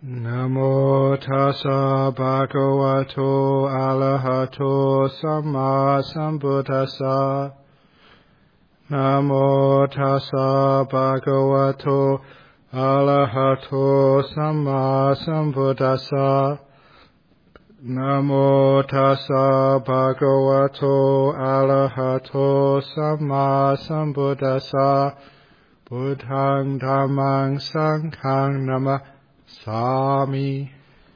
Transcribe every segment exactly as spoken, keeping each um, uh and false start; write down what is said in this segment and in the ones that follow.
Namo tassa bhagavato arahato samma sambuddhassa. Namo tassa bhagavato arahato samma sambuddhassa. Namo tassa bhagavato arahato samma sambuddhassa. Buddhang dhammang sanghang namasami.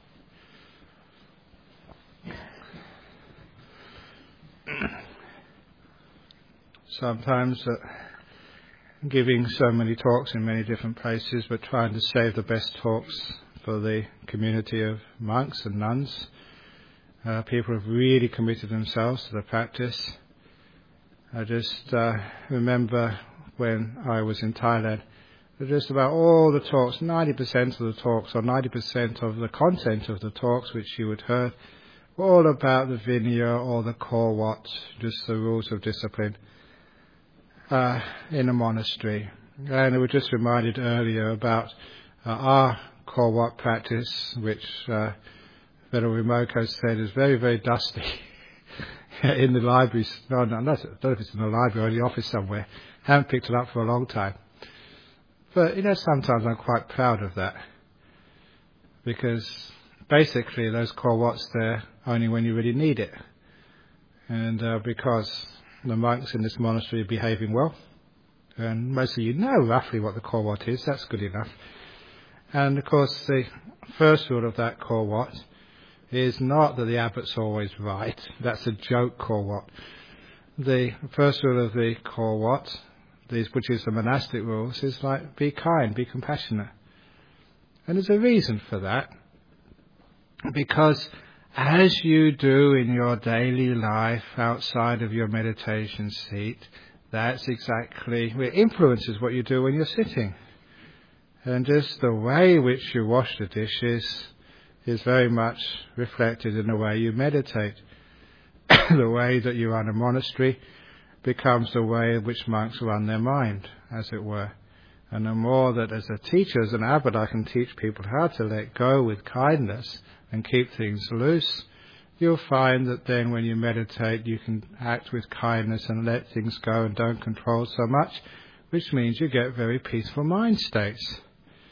Sometimes uh, giving so many talks in many different places, but trying to save the best talks for the community of monks and nuns. Uh, people have really committed themselves to the practice. I just uh, remember when I was in Thailand, just about all the talks, ninety percent of the talks, or ninety percent of the content of the talks which you had heard, were all about the Vinaya or the Korwat, just the rules of discipline uh, in a monastery. And we were just reminded earlier about uh, our Korwat practice, which uh, Venerable Rimoko said is very, very dusty in the library. No, no, not, I don't know if it's in the library or in the office somewhere. Haven't picked it up for a long time. But, you know, sometimes I'm quite proud of that. Because basically those Korwat's there only when you really need it. And uh, because the monks in this monastery are behaving well, and most of you know roughly what the Korwat is, that's good enough. And of course the first rule of that Korwat is not that the abbot's always right. That's a joke Korwat. The first rule of the Korwat, which is the monastic rules, is like be kind, be compassionate. And there's a reason for that. Because as you do in your daily life outside of your meditation seat, that's exactly, it influences what you do when you're sitting. And just the way in which you wash the dishes is very much reflected in the way you meditate. The way that you run a monastery becomes the way in which monks run their mind, as it were. And the more that as a teacher, as an abbot, I can teach people how to let go with kindness and keep things loose, you'll find that then when you meditate, you can act with kindness and let things go and don't control so much, which means you get very peaceful mind states.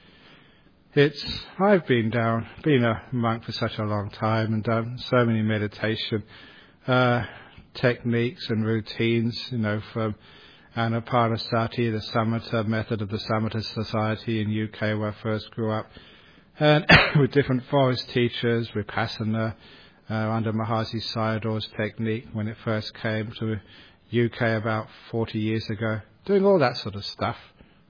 It's, I've been down, been a monk for such a long time and done so many meditation uh, techniques and routines, you know, from Anapanasati, the Samatha method of the Samatha Society in U K where I first grew up, and with different forest teachers, Vipassana, uh, under Mahasi Sayadaw's technique when it first came to U K about forty years ago, doing all that sort of stuff.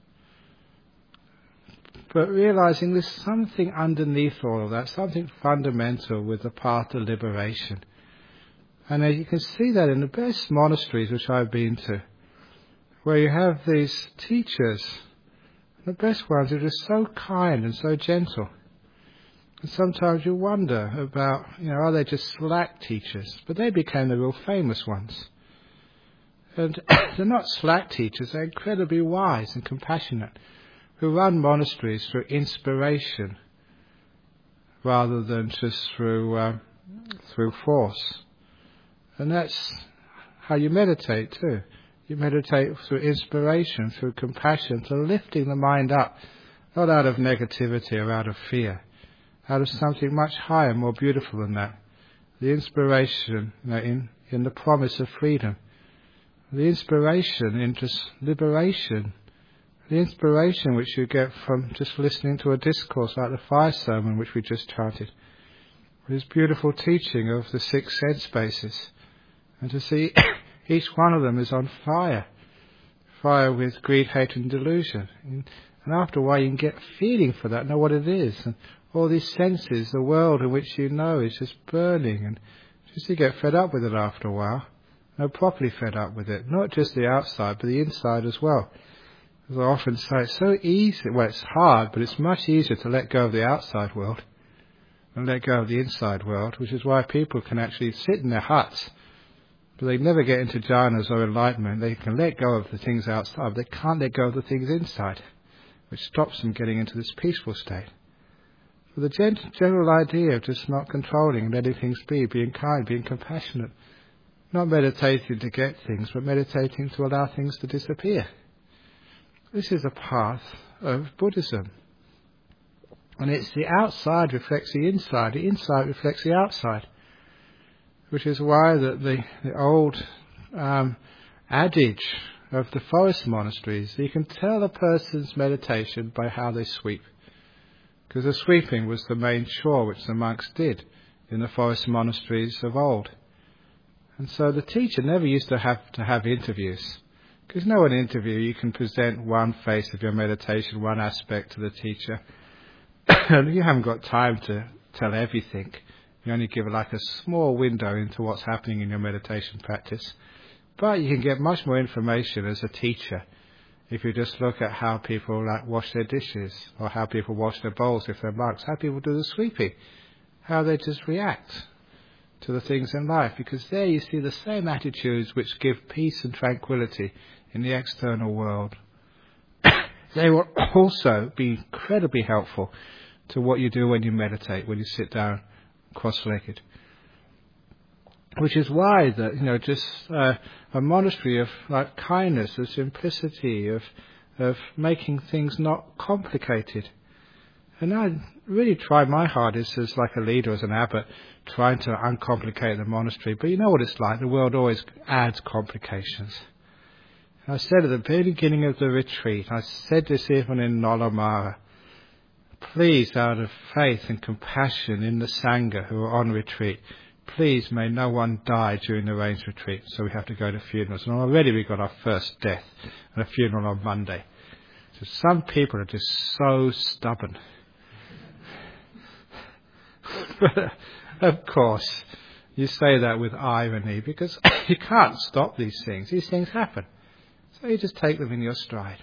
But realizing there's something underneath all of that, something fundamental with the path to liberation. And you can see that in the best monasteries which I've been to, where you have these teachers, the best ones are just so kind and so gentle. And sometimes you wonder about, you know, are they just slack teachers? But they became the real famous ones. And they're not slack teachers, they're incredibly wise and compassionate, who run monasteries through inspiration rather than just through uh, through force. And that's how you meditate too. You meditate through inspiration, through compassion, through lifting the mind up, not out of negativity or out of fear, out of something much higher, more beautiful than that. The inspiration, you know, in, in the promise of freedom. The inspiration in just liberation. The inspiration which you get from just listening to a discourse like the fire sermon which we just chanted. This beautiful teaching of the six sense bases. And to see each one of them is on fire. Fire with greed, hatred and delusion. And after a while you can get a feeling for that, know what it is. And all these senses, the world in which you know is just burning. And just you get fed up with it after a while. No, properly fed up with it. Not just the outside, but the inside as well. As I often say, it's so easy, well it's hard, but it's much easier to let go of the outside world and let go of the inside world, which is why people can actually sit in their huts, but they never get into jhanas or enlightenment. They can let go of the things outside, but they can't let go of the things inside, which stops them getting into this peaceful state. But the gen- general idea of just not controlling, letting things be, being kind, being compassionate, not meditating to get things, but meditating to allow things to disappear. This is a path of Buddhism. And it's the outside reflects the inside, the inside reflects the outside. Which is why the, the, the old um, adage of the forest monasteries, you can tell a person's meditation by how they sweep. Because the sweeping was the main chore which the monks did in the forest monasteries of old. And so the teacher never used to have to have interviews. Because no one interview, you can present one face of your meditation, one aspect to the teacher. And you haven't got time to tell everything. You only give like a small window into what's happening in your meditation practice. But you can get much more information as a teacher if you just look at how people like wash their dishes, or how people wash their bowls if they're monks, how people do the sweeping, how they just react to the things in life. Because there you see the same attitudes which give peace and tranquility in the external world. They will also be incredibly helpful to what you do when you meditate, when you sit down cross-legged. Which is why that, you know, just uh, a monastery of like kindness, of simplicity, of of making things not complicated. And I really try my hardest as like a leader, as an abbot, trying to uncomplicate the monastery. But you know what it's like, the world always adds complications. I said at the very beginning of the retreat, I said this even in Nolamara, please, out of faith and compassion in the Sangha who are on retreat, please may no one die during the rains retreat, so we have to go to funerals. And already we got our first death and a funeral on Monday. So some people are just so stubborn. But of course, you say that with irony because you can't stop these things. These things happen. So you just take them in your stride.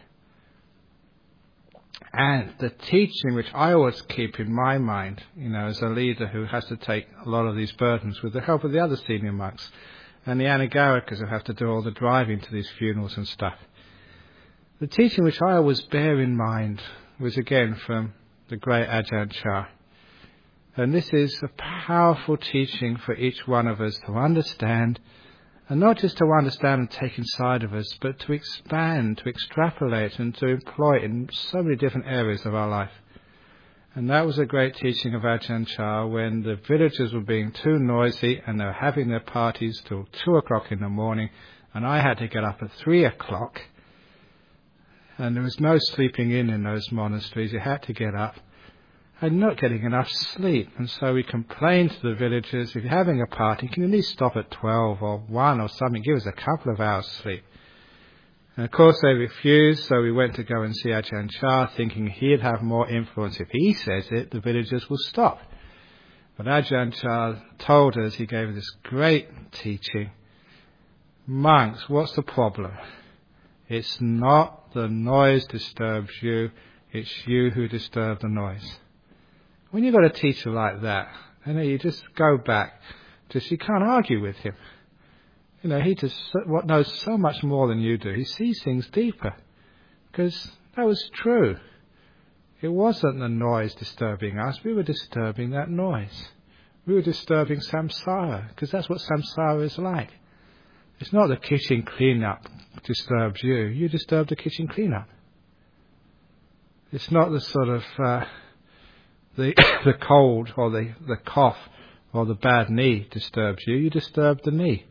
And the teaching which I always keep in my mind, you know, as a leader who has to take a lot of these burdens with the help of the other senior monks and the Anagarikas who have to do all the driving to these funerals and stuff. The teaching which I always bear in mind was again from the great Ajahn Chah. And this is a powerful teaching for each one of us to understand, and not just to understand and take inside of us, but to expand, to extrapolate and to employ it in so many different areas of our life. And that was a great teaching of Ajahn Chah when the villagers were being too noisy and they were having their parties till two o'clock in the morning, and I had to get up at three o'clock, and there was no sleeping in in those monasteries. You had to get up. And not getting enough sleep, and so we complained to the villagers, if you're having a party, can you at least stop at twelve or one or something, give us a couple of hours sleep. And of course they refused, so we went to go and see Ajahn Chah, thinking he'd have more influence. If he says it, the villagers will stop. But Ajahn Chah told us, he gave us this great teaching, monks, what's the problem? It's not the noise disturbs you, it's you who disturb the noise. When you've got a teacher like that, you know, you just go back, just you can't argue with him. You know, he just what knows so much more than you do. He sees things deeper, because that was true. It wasn't the noise disturbing us; we were disturbing that noise. We were disturbing samsara, because that's what samsara is like. It's not the kitchen clean-up disturbs you; you disturb the kitchen clean-up. It's not the sort of uh, the the cold or the, the cough or the bad knee disturbs you, you disturb the knee.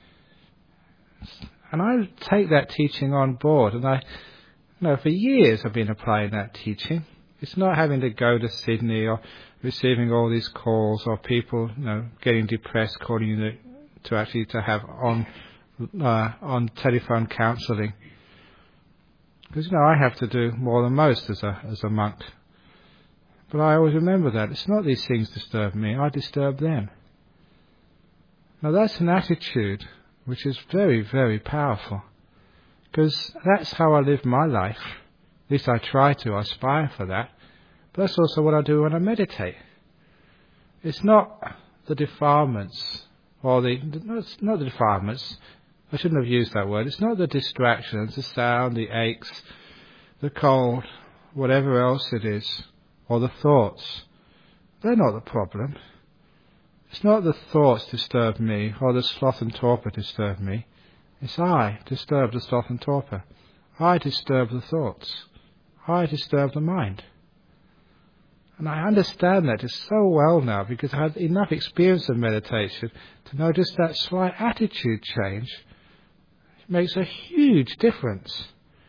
And I take that teaching on board, and I, you know, for years I've been applying that teaching. It's not having to go to Sydney or receiving all these calls or people, you know, getting depressed, calling you to, to actually to have on uh, on telephone counselling. Because, you know, I have to do more than most as a as a monk. But I always remember that. It's not these things disturb me, I disturb them. Now that's an attitude which is very, very powerful. Because that's how I live my life. At least I try to, I aspire for that. But that's also what I do when I meditate. It's not the defilements, or the, no, it's not the defilements, I shouldn't have used that word. It's not the distractions, the sound, the aches, the cold, whatever else it is, or the thoughts, They're not the problem. It's not the thoughts disturb me, or the sloth and torpor disturb me. It's I disturb the sloth and torpor. I disturb the thoughts. I disturb the mind. And I understand that just so well now, because I had enough experience of meditation to notice that slight attitude change makes a huge difference.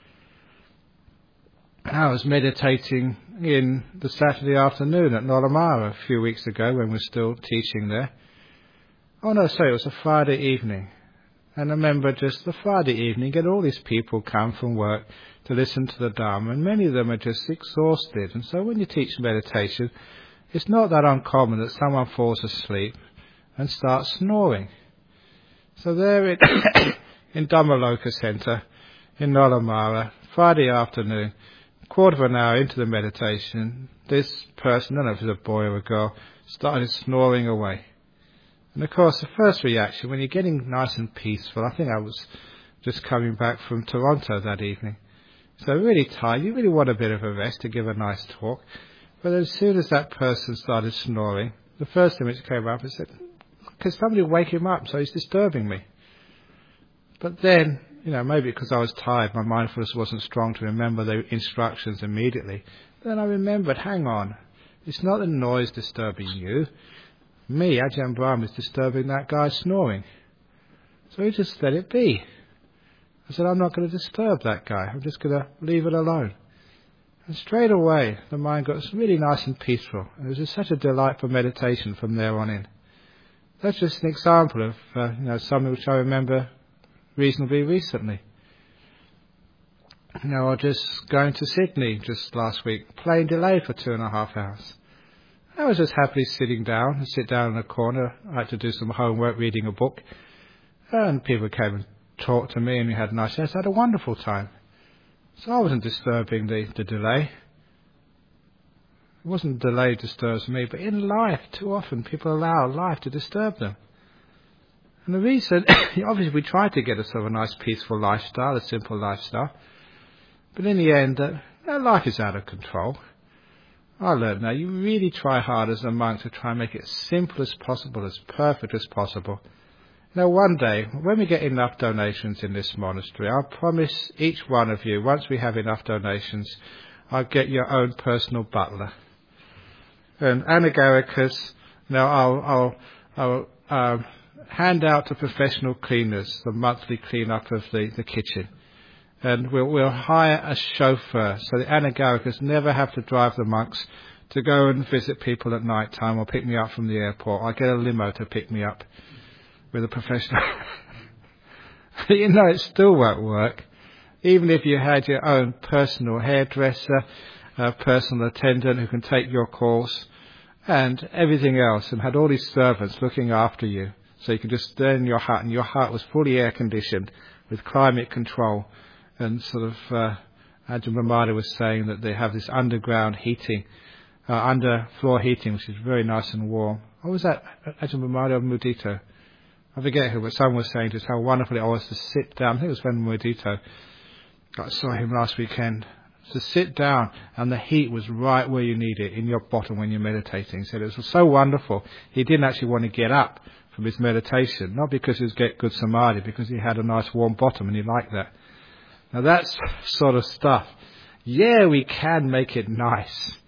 I was meditating in the Saturday afternoon at Nollamara a few weeks ago when we were still teaching there. Oh no, sorry, it was a Friday evening. And I remember just the Friday evening, get all these people come from work to listen to the Dharma, and many of them are just exhausted. And so when you teach meditation, it's not that uncommon that someone falls asleep and starts snoring. So there in, in Dhammaloka Centre, in Nollamara, Friday afternoon, quarter of an hour into the meditation, this person, I don't know if it was a boy or a girl, started snoring away. And of course, the first reaction, when you're getting nice and peaceful, I think I was just coming back from Toronto that evening. So really tired, you really want a bit of a rest to give a nice talk. But as soon as that person started snoring, the first thing which came up, I said, can somebody wake him up, so he's disturbing me. But then, you know, maybe because I was tired, my mindfulness wasn't strong to remember the instructions immediately. Then I remembered, hang on, it's not the noise disturbing you. Me, Ajahn Brahm, is disturbing that guy snoring. So he just let it be. I said, I'm not going to disturb that guy. I'm just going to leave it alone. And straight away, the mind got really nice and peaceful. It was just such a delightful meditation from there on in. That's just an example of uh, you know, something which I remember reasonably recently. You know, I was just going to Sydney just last week, plane delayed for two and a half hours. I was just happily sitting down, and sit down in a corner. I had to do some homework, reading a book, and people came and talked to me, and we had a nice chat. I had a wonderful time. So I wasn't disturbing the, the delay. It wasn't the delay disturbs me, but in life, too often people allow life to disturb them. And the reason, obviously we try to get a sort of a nice peaceful lifestyle, a simple lifestyle, but in the end, uh, life is out of control. I learned now, you really try hard as a monk to try and make it as simple as possible, as perfect as possible. Now one day, when we get enough donations in this monastery, I'll promise each one of you, once we have enough donations, I'll get your own personal butler. And Anagaricus, now I'll, I'll, I'll um, hand out to professional cleaners the monthly clean-up of the, the kitchen. And we'll, we'll hire a chauffeur so the Anagaricus never have to drive the monks to go and visit people at night time or pick me up from the airport. I'll get a limo to pick me up with a professional. You know, it still won't work. Even if you had your own personal hairdresser, a personal attendant who can take your calls and everything else, and had all these servants looking after you. So you could just stay in your hut, and your hut was fully air conditioned with climate control. And sort of, uh, Ajahn Brahmada was saying that they have this underground heating, uh, under floor heating, which is very nice and warm. What was that? Ajahn Brahmada or Mudito? I forget who, but someone was saying just how wonderful it was to sit down. I think it was when Mudito, I saw him last weekend, to sit down and the heat was right where you need it, in your bottom when you're meditating. He said it was so wonderful. He didn't actually want to get up from his meditation, not because he was getting good samadhi, because he had a nice warm bottom and he liked that. Now that's sort of stuff. Yeah, we can make it nice.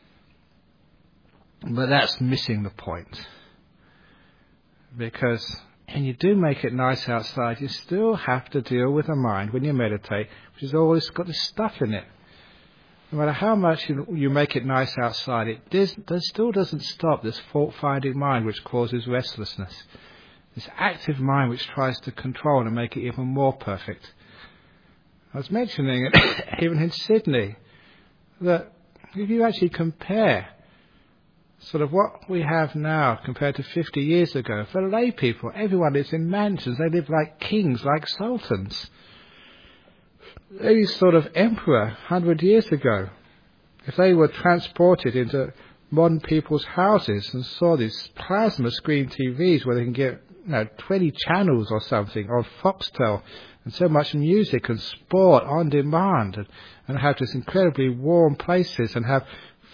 But that's missing the point. Because when you do make it nice outside, you still have to deal with the mind when you meditate, which has always got this stuff in it. No matter how much you, you make it nice outside, it does, that still doesn't stop this fault-finding mind which causes restlessness. This active mind which tries to control and make it even more perfect. I was mentioning it even in Sydney, that if you actually compare sort of what we have now compared to fifty years ago, for lay people, everyone lives in mansions, they live like kings, like sultans. Any sort of emperor one hundred years ago, if they were transported into modern people's houses and saw these plasma screen T Vs where they can get, you know, twenty channels or something, or Foxtel, and so much music and sport on demand, and, and have this incredibly warm places and have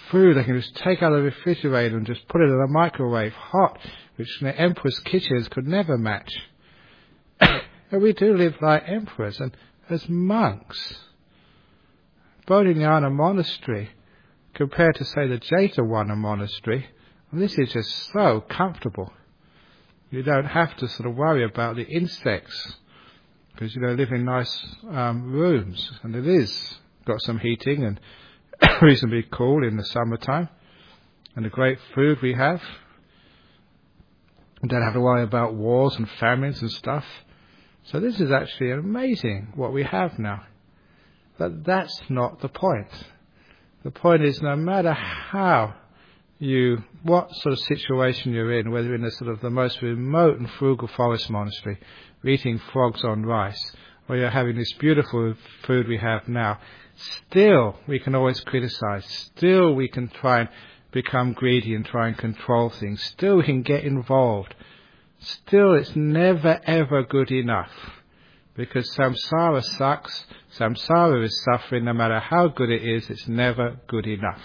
food they can just take out of the refrigerator and just put it in a microwave hot, which the emperor's kitchens could never match. And we do live like emperors, and as monks, Bodhinyana Monastery, compared to, say, the Jetavana Monastery, well, this is just so comfortable. You don't have to sort of worry about the insects, because you know live in nice um, rooms, and it is got some heating and reasonably cool in the summertime, and the great food we have. You don't have to worry about wars and famines and stuff. So this is actually amazing what we have now. But that's not the point. The point is, no matter how you, what sort of situation you're in, whether in the sort of the most remote and frugal forest monastery, eating frogs on rice, or you're having this beautiful food we have now, still we can always criticize. Still we can try and become greedy and try and control things. Still we can get involved. Still it's never ever good enough. Because samsara sucks. Samsara is suffering. No matter how good it is, it's never good enough.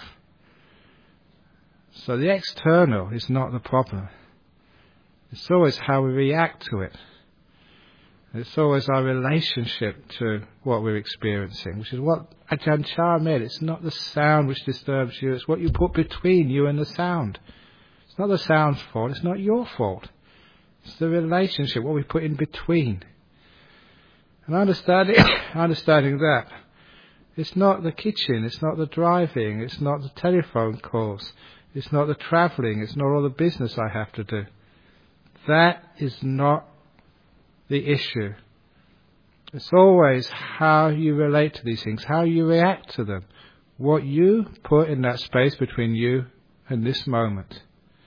So the external is not the problem. It's always how we react to it. It's always our relationship to what we're experiencing, which is what Ajahn Chah meant. It's not the sound which disturbs you, it's what you put between you and the sound. It's not the sound's fault, it's not your fault. It's the relationship, what we put in between. And understanding, understanding that, it's not the kitchen, it's not the driving, it's not the telephone calls, it's not the travelling, it's not all the business I have to do. That is not the issue. It's always how you relate to these things, how you react to them, what you put in that space between you and this moment.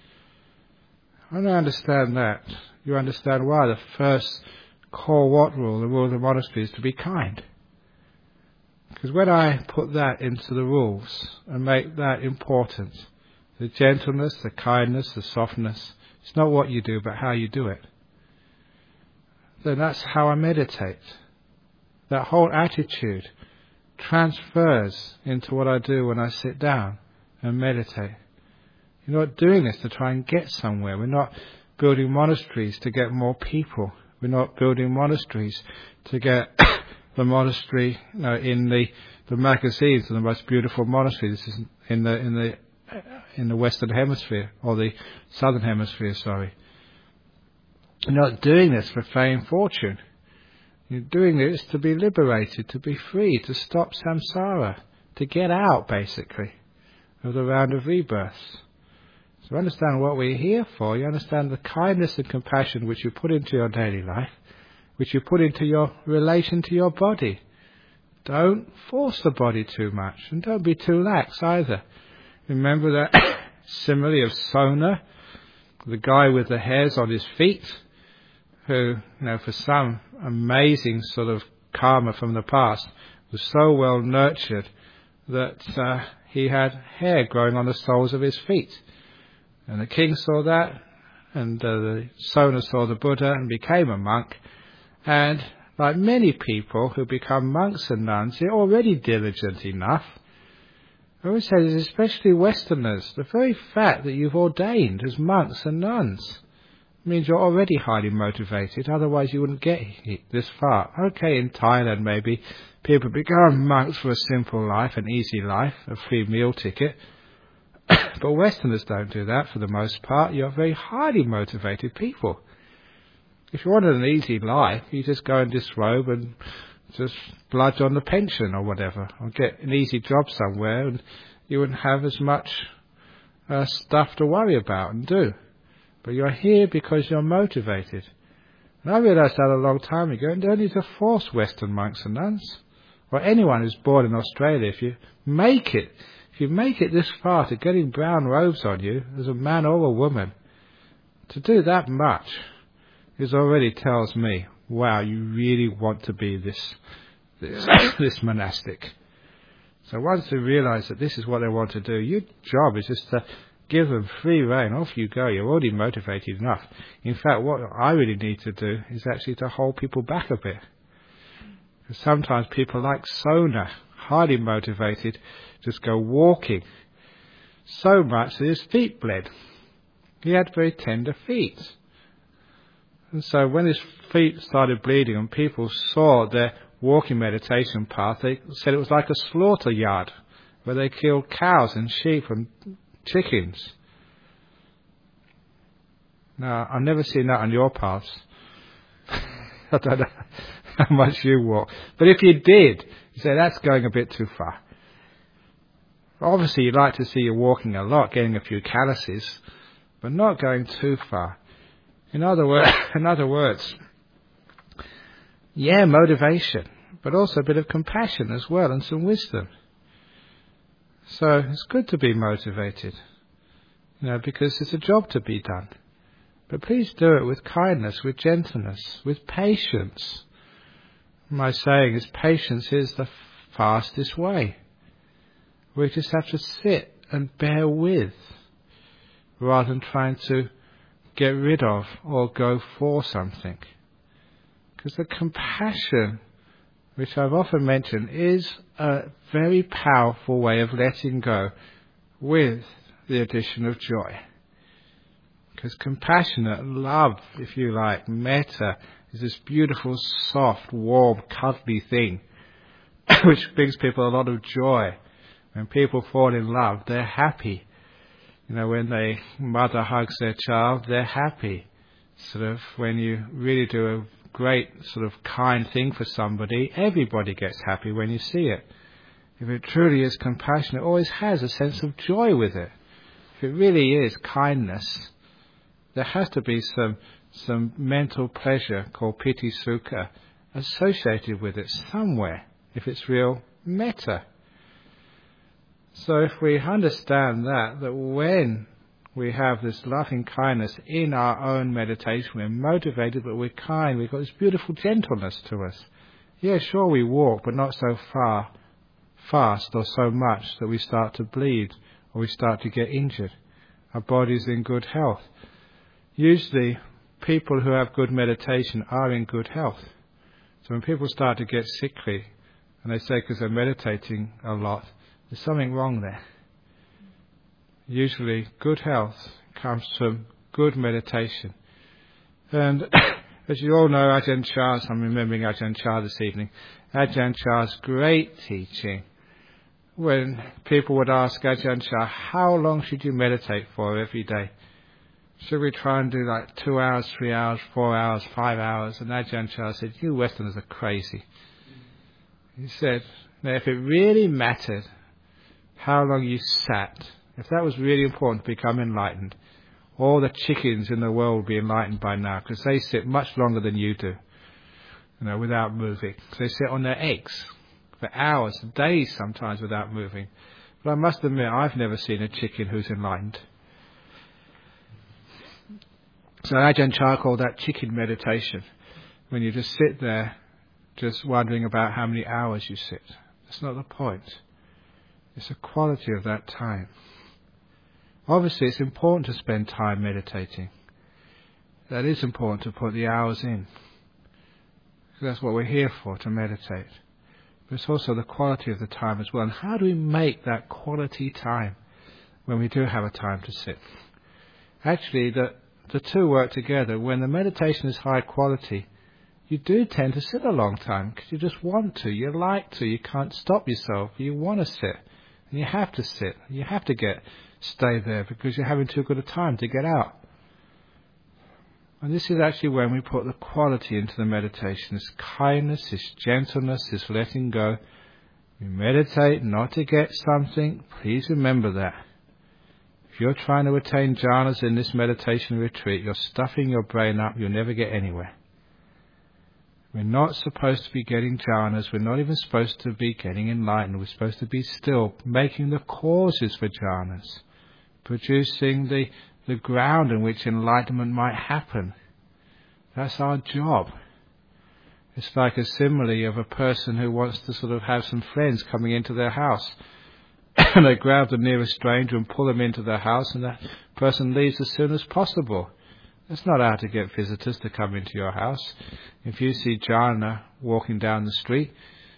When I understand that, you understand why the first core what rule, the rule of the monastery, is to be kind. Because when I put that into the rules and make that important, the gentleness, the kindness, the softness, it's not what you do but how you do it. Then that's how I meditate. That whole attitude transfers into what I do when I sit down and meditate. You're not doing this to try and get somewhere. We're not building monasteries to get more people. We're not building monasteries to get the monastery, you know, in the, the magazines of the most beautiful monastery. This is in the in the in the Western Hemisphere, or the Southern Hemisphere, sorry. You're not doing this for fame, fortune. You're doing this to be liberated, to be free, to stop samsara, to get out, basically, of the round of rebirths. So understand what we're here for. You understand the kindness and compassion which you put into your daily life, which you put into your relation to your body. Don't force the body too much, and don't be too lax either. Remember that simile of Sona, the guy with the hairs on his feet, who, you know, for some amazing sort of karma from the past, was so well nurtured that uh, he had hair growing on the soles of his feet. And the king saw that, and uh, the Sona saw the Buddha and became a monk. And like many people who become monks and nuns, they're already diligent enough. I always say this, especially Westerners, the very fact that you've ordained as monks and nuns means you're already highly motivated, otherwise you wouldn't get this far. Okay, in Thailand maybe people become monks for a simple life, an easy life, a free meal ticket. But Westerners don't do that for the most part. You're very highly motivated people. If you wanted an easy life, you just go and disrobe and just bludge on the pension or whatever, or get an easy job somewhere, and you wouldn't have as much uh, stuff to worry about and do. But you're here because you're motivated. And I realised that a long time ago, and don't need to force Western monks and nuns, or anyone who's born in Australia. If you make it, if you make it this far to getting brown robes on you, as a man or a woman, to do that much is already tells me, wow, you really want to be this, this, this monastic. So once they realise that this is what they want to do, your job is just to give them free rein. Off you go. You're already motivated enough. In fact, what I really need to do is actually to hold people back a bit. Because sometimes people like Sona, highly motivated, just go walking so much that his feet bled. He had very tender feet. And so when his feet started bleeding and people saw their walking meditation path, they said it was like a slaughter yard where they killed cows and sheep and chickens. Now, I've never seen that on your paths. I don't know how much you walk. But if you did, you say that's going a bit too far. Obviously, you'd like to see you walking a lot, getting a few calluses, but not going too far. In other words, in other words, yeah, motivation, but also a bit of compassion as well and some wisdom. So it's good to be motivated, you know, because it's a job to be done. But please do it with kindness, with gentleness, with patience. My saying is patience is the fastest way. We just have to sit and bear with, rather than trying to get rid of or go for something. Because the compassion, which I've often mentioned, is a very powerful way of letting go with the addition of joy. Because compassionate love, if you like, metta, is this beautiful, soft, warm, cuddly thing which brings people a lot of joy. When people fall in love, they're happy. You know, when the mother hugs their child, they're happy. Sort of when you really do a great sort of kind thing for somebody, everybody gets happy when you see it. If it truly is compassion, it always has a sense of joy with it. If it really is kindness, there has to be some some mental pleasure called piti sukha associated with it somewhere, if it's real metta. So if we understand that, that when we have this loving kindness in our own meditation, we're motivated, but we're kind, we've got this beautiful gentleness to us. Yeah, sure we walk, but not so far, fast or so much that we start to bleed or we start to get injured. Our body's in good health. Usually, people who have good meditation are in good health. So when people start to get sickly, and they say because they're meditating a lot, there's something wrong there. Usually, good health comes from good meditation. And as you all know, Ajahn Chah's, I'm remembering Ajahn Chah this evening, Ajahn Chah's great teaching, when people would ask Ajahn Chah, how long should you meditate for every day? Should we try and do like two hours, three hours, four hours, five hours? And Ajahn Chah said, you Westerners are crazy. He said, now if it really mattered how long you sat, if that was really important to become enlightened, all the chickens in the world would be enlightened by now, because they sit much longer than you do, you know, without moving. So they sit on their eggs for hours, days sometimes without moving. But I must admit, I've never seen a chicken who's enlightened. So Ajahn Chah called that chicken meditation, when you just sit there, just wondering about how many hours you sit. That's not the point. It's the quality of that time. Obviously, it's important to spend time meditating. That is important to put the hours in. That's what we're here for, to meditate. But it's also the quality of the time as well. And how do we make that quality time when we do have a time to sit? Actually, the, the two work together. When the meditation is high quality, you do tend to sit a long time because you just want to, you like to, you can't stop yourself, you want to sit. And you have to sit, you have to get stay there because you're having too good a time to get out. And this is actually when we put the quality into the meditation, this kindness, this gentleness, this letting go. We meditate not to get something. Please remember that. If you're trying to attain jhanas in this meditation retreat, you're stuffing your brain up, you'll never get anywhere. We're not supposed to be getting jhanas. We're not even supposed to be getting enlightened. We're supposed to be still making the causes for jhanas, producing the, the ground in which enlightenment might happen. That's our job. It's like a simile of a person who wants to sort of have some friends coming into their house. And they grab the nearest stranger and pull them into their house, and that person leaves as soon as possible. That's not how to get visitors to come into your house. If you see jhana walking down the street,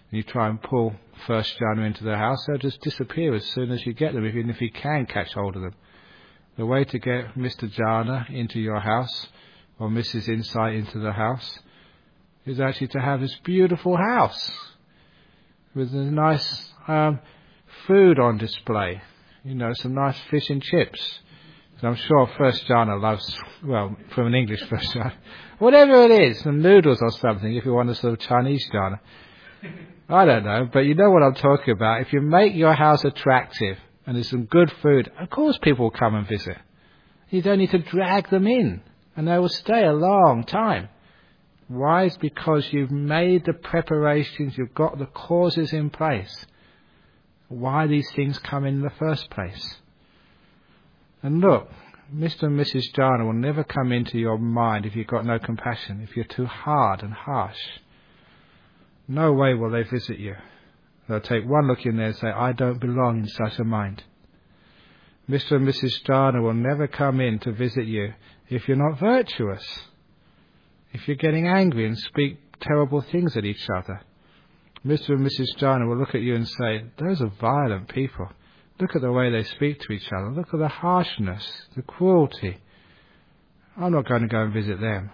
and you try and pull first jhana into the house, they'll just disappear as soon as you get them, even if you can catch hold of them. The way to get Mister Jhana into your house, or Missus Insight into the house, is actually to have this beautiful house with a nice um, food on display. You know, some nice fish and chips. So I'm sure First Jhana loves, well, from an English First Jhana, whatever it is, some noodles or something, if you want a sort of Chinese Jhana. I don't know, but you know what I'm talking about. If you make your house attractive and there's some good food, of course people will come and visit. You don't need to drag them in, and they will stay a long time. Why? It's because you've made the preparations, you've got the causes in place. Why these things come in the first place. And look, Mister and Missus Jhana will never come into your mind if you've got no compassion, if you're too hard and harsh. No way will they visit you. They'll take one look in there and say, I don't belong in such a mind. Mister and Missus Jhana will never come in to visit you if you're not virtuous, if you're getting angry and speak terrible things at each other. Mister and Missus Jhana will look at you and say, those are violent people. Look at the way they speak to each other. Look at the harshness, the cruelty. I'm not going to go and visit them.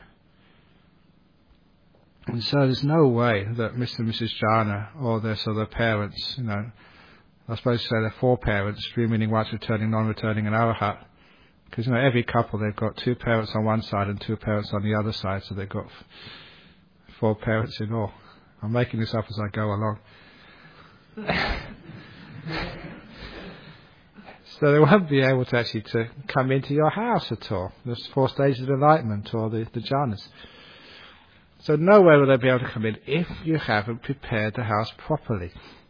And so there's no way that Mister and Missus Jhana or their sort of parents, you know, I suppose to say they're four parents, three meaning once returning, non-returning, and Arahat. Because, you know, every couple, they've got two parents on one side and two parents on the other side, so they've got f- four parents in all. I'm making this up as I go along. So they won't be able to actually to come into your house at all. There's four stages of enlightenment, or the, the jhanas. So nowhere will they be able to come in if you haven't prepared the house properly.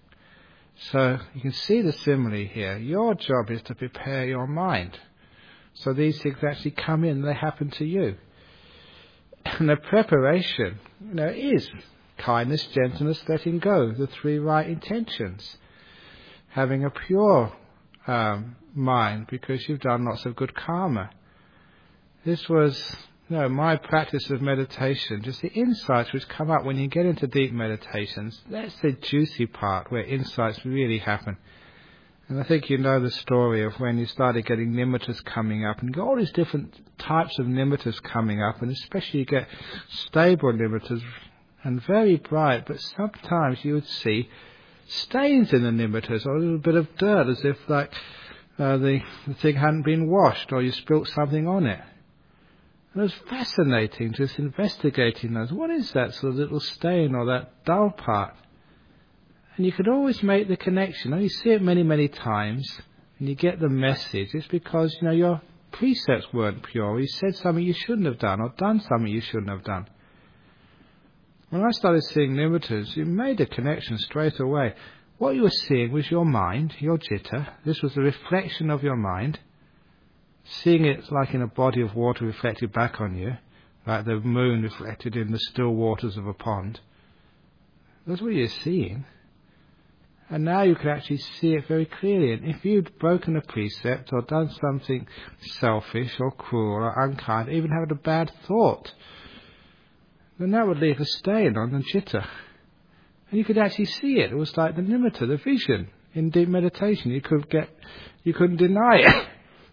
So you can see the simile here. Your job is to prepare your mind. So these things actually come in, they happen to you. And the preparation, you know, is kindness, gentleness, letting go, the three right intentions. Having a pure um, mind because you've done lots of good karma. This was, you know, my practice of meditation, just the insights which come up when you get into deep meditations. That's the juicy part where insights really happen. And I think you know the story of when you started getting nimittas coming up, and you got all these different types of nimittas coming up, and especially you get stable nimittas and very bright, but sometimes you would see stains in the nimittas or a little bit of dirt as if like uh, the, the thing hadn't been washed or you spilt something on it. And it was fascinating just investigating those. What is that sort of little stain or that dull part? And you could always make the connection. And you see it many, many times, and you get the message. It's because, you know, your precepts weren't pure, or you said something you shouldn't have done, or done something you shouldn't have done. When I started seeing nimittas, you made a connection straight away. What you were seeing was your mind, your citta. This was the reflection of your mind. Seeing it like in a body of water reflected back on you, like the moon reflected in the still waters of a pond. That's what you're seeing. And now you can actually see it very clearly. And if you'd broken a precept or done something selfish or cruel or unkind, even had a bad thought, then that would leave a stain on the citta. And you could actually see it. It was like the nimitta, the vision in deep meditation. You could get, you couldn't deny it.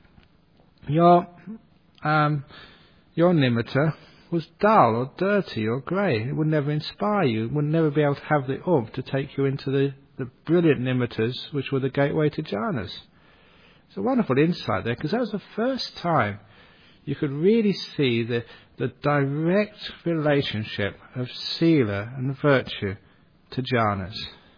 Your, um, your nimitta was dull or dirty or grey. It would never inspire you. It would never be able to have the oomph to take you into the, the brilliant nimittas, which were the gateway to jhanas. It's a wonderful insight there, because that was the first time you could really see the, the direct relationship of sila and virtue to jhanas.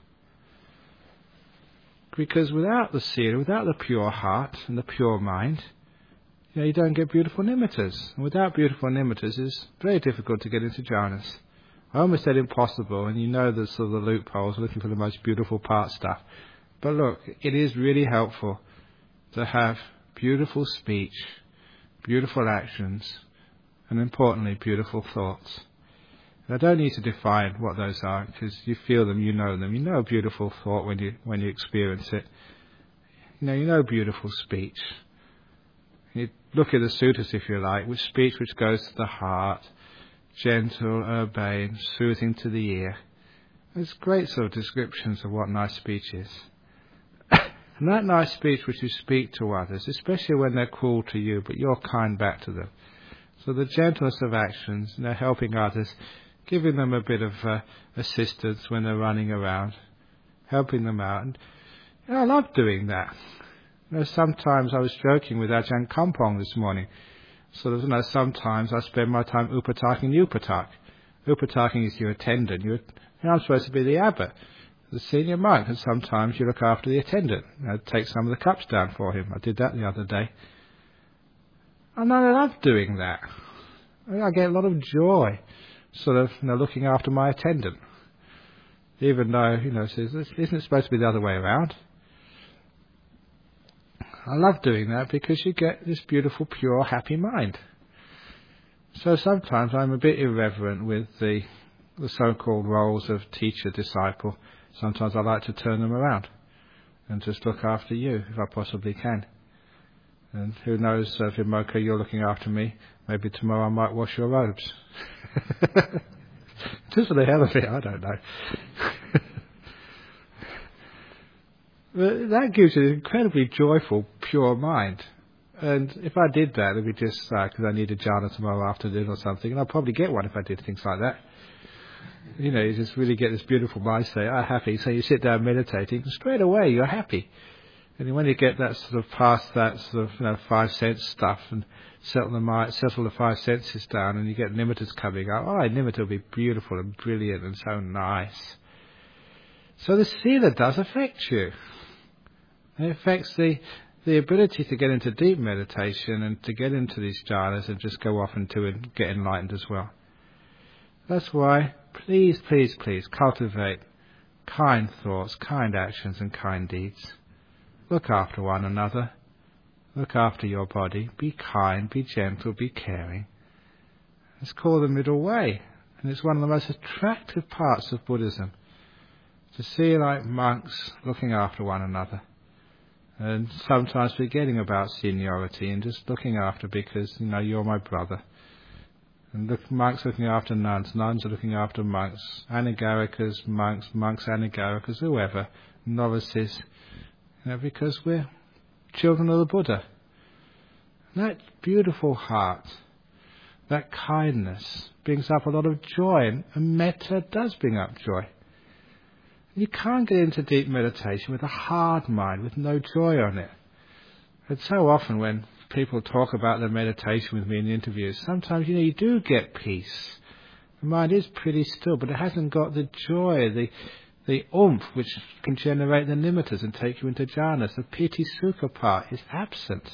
Because without the sila, without the pure heart and the pure mind, you know, you don't get beautiful nimittas. And without beautiful nimittas, it's very difficult to get into jhanas. I almost said impossible, and you know the sort of the loopholes, looking for the most beautiful part stuff. But look, it is really helpful to have beautiful speech, beautiful actions, and importantly, beautiful thoughts. And I don't need to define what those are, because you feel them, you know them. You know a beautiful thought when you when you experience it. You know, you know beautiful speech. You look at the suttas, if you like, with speech which goes to the heart, gentle, urbane, soothing to the ear. There's great sort of descriptions of what nice speech is. And that nice speech which you speak to others, especially when they're cruel to you, but you're kind back to them. So the gentleness of actions, you know, helping others, giving them a bit of uh, assistance when they're running around, helping them out. And you know, I love doing that. You know, sometimes I was joking with Ajahn Kampong this morning. Sort of, you know, sometimes I spend my time upataking upatak. Upataking is your attendant. You're, you know, I'm supposed to be the abbot, the senior monk, and sometimes you look after the attendant. You know, take some of the cups down for him. I did that the other day. And I love doing that. I get a lot of joy, sort of, you know, looking after my attendant. Even though, you know, it says, isn't it supposed to be the other way around? I love doing that because you get this beautiful, pure, happy mind. So sometimes I'm a bit irreverent with the, the so-called roles of teacher, disciple. Sometimes I like to turn them around and just look after you if I possibly can. And who knows, uh, Vimoka, you're looking after me. Maybe tomorrow I might wash your robes. Just for the hell of it, I don't know. But that gives you an incredibly joyful, pure mind. And if I did that, it would be just because uh, I need a jhana tomorrow afternoon or something, and I'll probably get one if I did things like that. You know, you just really get this beautiful mind state, I'm happy. So you sit down meditating, and straight away you're happy. And when you get that sort of past that sort of, you know, five sense stuff and settle the mind, settle the five senses down, and you get nimittas coming up, oh, nimitta will be beautiful and brilliant and so nice. So the sila does affect you. It affects the the ability to get into deep meditation and to get into these jhanas and just go off into and get enlightened as well. That's why, please, please, please cultivate kind thoughts, kind actions and kind deeds. Look after one another. Look after your body. Be kind, be gentle, be caring. It's called the middle way. And it's one of the most attractive parts of Buddhism. To see like monks looking after one another. And sometimes forgetting about seniority and just looking after because, you know, you're my brother. And look, monks looking after nuns, nuns are looking after monks, anagarikas, monks, monks, anagarikas, whoever, novices. You know, because we're children of the Buddha. And that beautiful heart, that kindness, brings up a lot of joy, and, and metta does bring up joy. You can't get into deep meditation with a hard mind, with no joy on it. And so often when people talk about their meditation with me in interviews, sometimes, you know, you do get peace. The mind is pretty still, but it hasn't got the joy, the the oomph which can generate the nimittas and take you into jhanas. The piti sukha part is absent.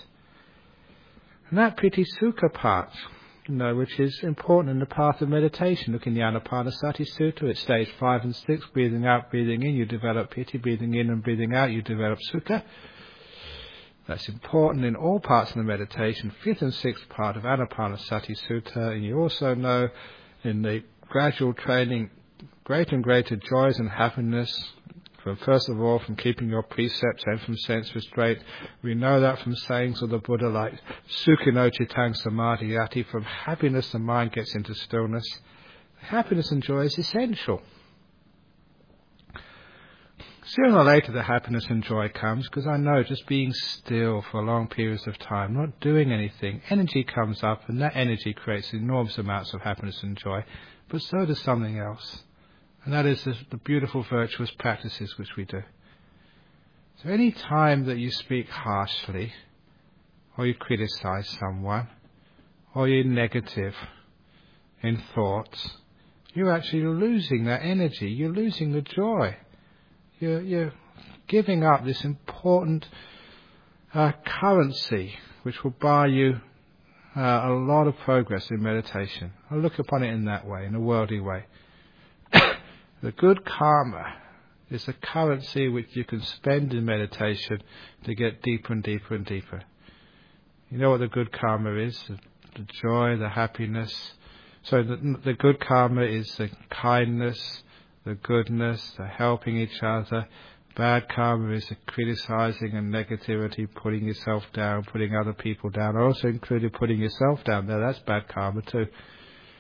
And that piti sukha part, you know, which is important in the path of meditation. Look in the Anapanasati Sutta, at stage five and six, breathing out, breathing in, you develop piti, breathing in and breathing out, you develop sukha. That's important in all parts of the meditation. Fifth and sixth part of Anapanasati Sutta, and you also know in the gradual training, greater and greater joys and happiness, from first of all from keeping your precepts and from sense restraint. We know that from sayings of the Buddha like Sukhino Chittang Samadhiyati, from happiness the mind gets into stillness. Happiness and joy is essential. Sooner or later the happiness and joy comes, because I know just being still for long periods of time, not doing anything, energy comes up, and that energy creates enormous amounts of happiness and joy, but so does something else. And that is the, the beautiful virtuous practices which we do. So any time that you speak harshly, or you criticize someone, or you're negative in thoughts, you're actually losing that energy, you're losing the joy. You're, you're giving up this important uh, currency which will buy you uh, a lot of progress in meditation. I look upon it in that way, in a worldly way. The good karma is a currency which you can spend in meditation to get deeper and deeper and deeper. You know what the good karma is? The, the joy, the happiness. So the, the good karma is the kindness, the goodness, the helping each other. Bad karma is the criticizing and negativity, putting yourself down, putting other people down. I also included putting yourself down there. That's bad karma too.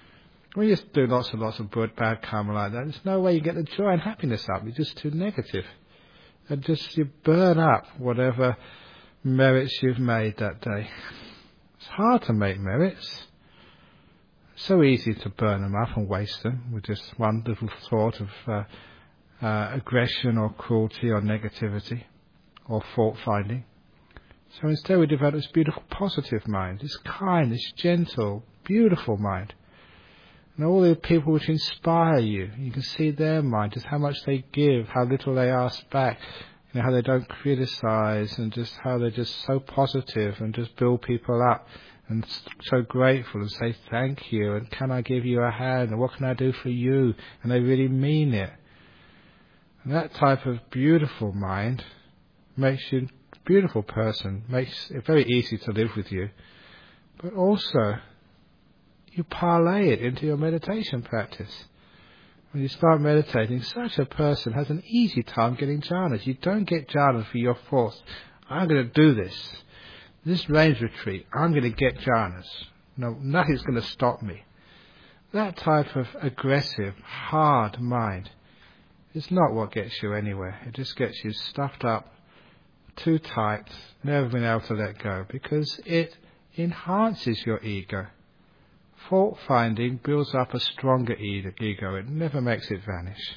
When you just do lots and lots of good, bad karma like that, there's no way you get the joy and happiness up. You're just too negative. And just you burn up whatever merits you've made that day. It's hard to make merits. It's so easy to burn them up and waste them with just one little thought of uh, uh, aggression or cruelty or negativity or fault finding. So instead we develop this beautiful positive mind, this kind, this gentle, beautiful mind. And all the people which inspire you, you can see their mind, just how much they give, how little they ask back, you know, how they don't criticize, and just how they're just so positive and just build people up and so grateful and say thank you and can I give you a hand and what can I do for you, and they really mean it. And that type of beautiful mind makes you a beautiful person, makes it very easy to live with you, but also you parlay it into your meditation practice. When you start meditating, such a person has an easy time getting jhanas. You don't get jhanas for your force. I'm going to do this. This rains retreat, I'm going to get jhanas. No, nothing's going to stop me. That type of aggressive, hard mind is not what gets you anywhere. It just gets you stuffed up, too tight, never been able to let go, because it enhances your ego. Fault finding builds up a stronger ego. It never makes it vanish.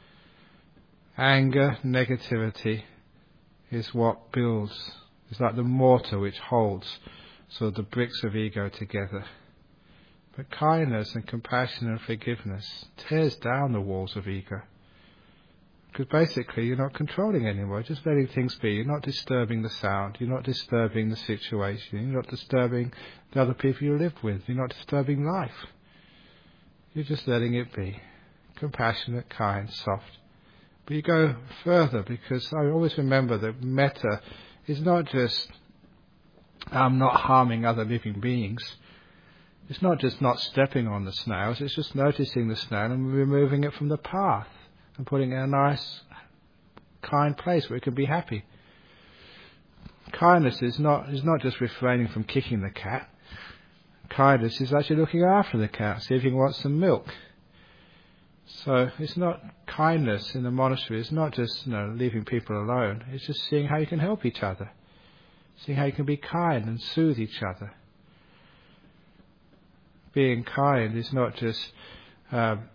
Anger, negativity is what builds. It's like the mortar which holds sort of the bricks of ego together. But kindness and compassion and forgiveness tears down the walls of ego. Because basically you're not controlling anymore, just letting things be. You're not disturbing the sound, you're not disturbing the situation, you're not disturbing the other people you live with, you're not disturbing life. You're just letting it be. Compassionate, kind, soft. But you go further, because I always remember that metta is not just I'm not harming other living beings. It's not just not stepping on the snails, it's just noticing the snail and removing it from the path and putting it in a nice, kind place where it can be happy. Kindness is not is not just refraining from kicking the cat. Kindness is actually looking after the cat, see if he wants some milk. So it's not kindness in the monastery. It's not just you know leaving people alone. It's just seeing how you can help each other, seeing how you can be kind and soothe each other. Being kind is not just um,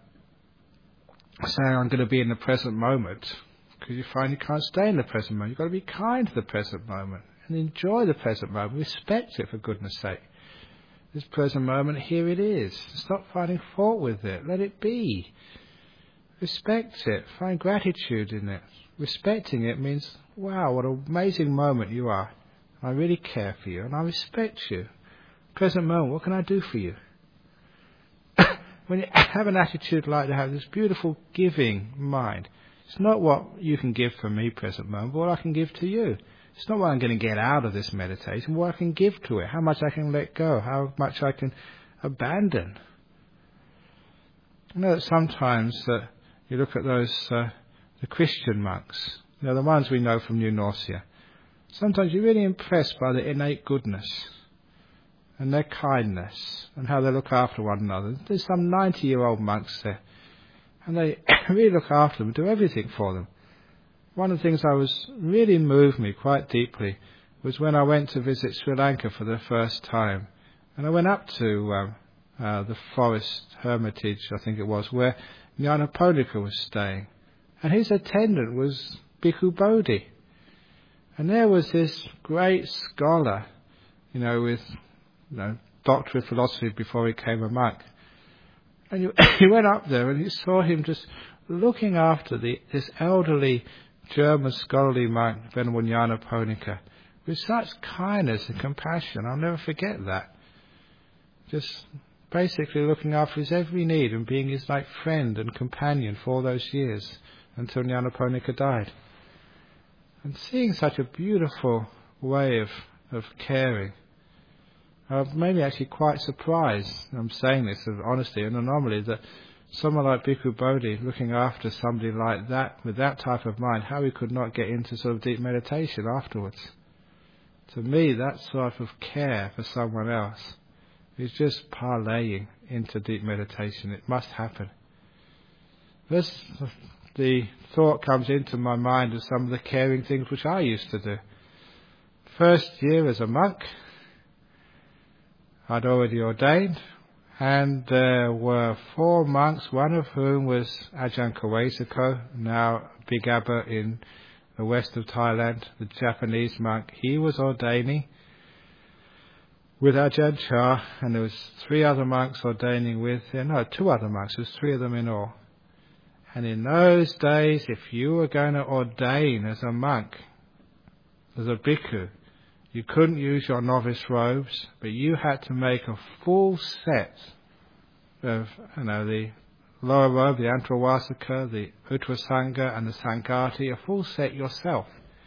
saying I'm going to be in the present moment, because you find you can't stay in the present moment. You've got to be kind to the present moment and enjoy the present moment. Respect it, for goodness sake. This present moment, here it is. Stop finding fault with it. Let it be. Respect it. Find gratitude in it. Respecting it means, wow, what an amazing moment you are. I really care for you and I respect you. Present moment, what can I do for you? When you have an attitude like that, have this beautiful giving mind, it's not what you can give for me present moment, but what I can give to you. It's not what I'm going to get out of this meditation, what I can give to it, how much I can let go, how much I can abandon. You know that sometimes uh, you look at those uh, the Christian monks, you know, the ones we know from New Norcia. Sometimes you're really impressed by their innate goodness and their kindness and how they look after one another. There's some ninety-year-old monks there, and they really look after them, do everything for them. One of the things I was really moved me quite deeply was when I went to visit Sri Lanka for the first time, and I went up to um, uh, the forest hermitage, I think it was, where Nyanaponika was staying, and his attendant was Bhikkhu Bodhi, and there was this great scholar, you know, with you know, doctor of philosophy before he became a monk. And you, you went up there and you saw him just looking after the this elderly German scholarly monk, Venerable Nyanaponika, with such kindness and compassion. I'll never forget that. Just basically looking after his every need and being his like friend and companion for all those years until Nyanaponika died. And seeing such a beautiful way of, of caring, Uh, made me actually quite surprised, I'm saying this of honesty and anomaly, that someone like Bhikkhu Bodhi looking after somebody like that, with that type of mind, how he could not get into sort of deep meditation afterwards. To me, that sort of care for someone else is just parlaying into deep meditation. It must happen. This, the thought comes into my mind of some of the caring things which I used to do. First year as a monk, I'd already ordained, and there were four monks, one of whom was Ajahn Kawesako, now Big Abbot in the west of Thailand, the Japanese monk. He was ordaining with Ajahn Chah, and there was three other monks ordaining with him. No, two other monks. There was three of them in all. And in those days, if you were going to ordain as a monk, as a bhikkhu, you couldn't use your novice robes, but you had to make a full set of, you know, the lower robe, the Antrawasaka, the Uttarasanga, and the Sangati, a full set yourself.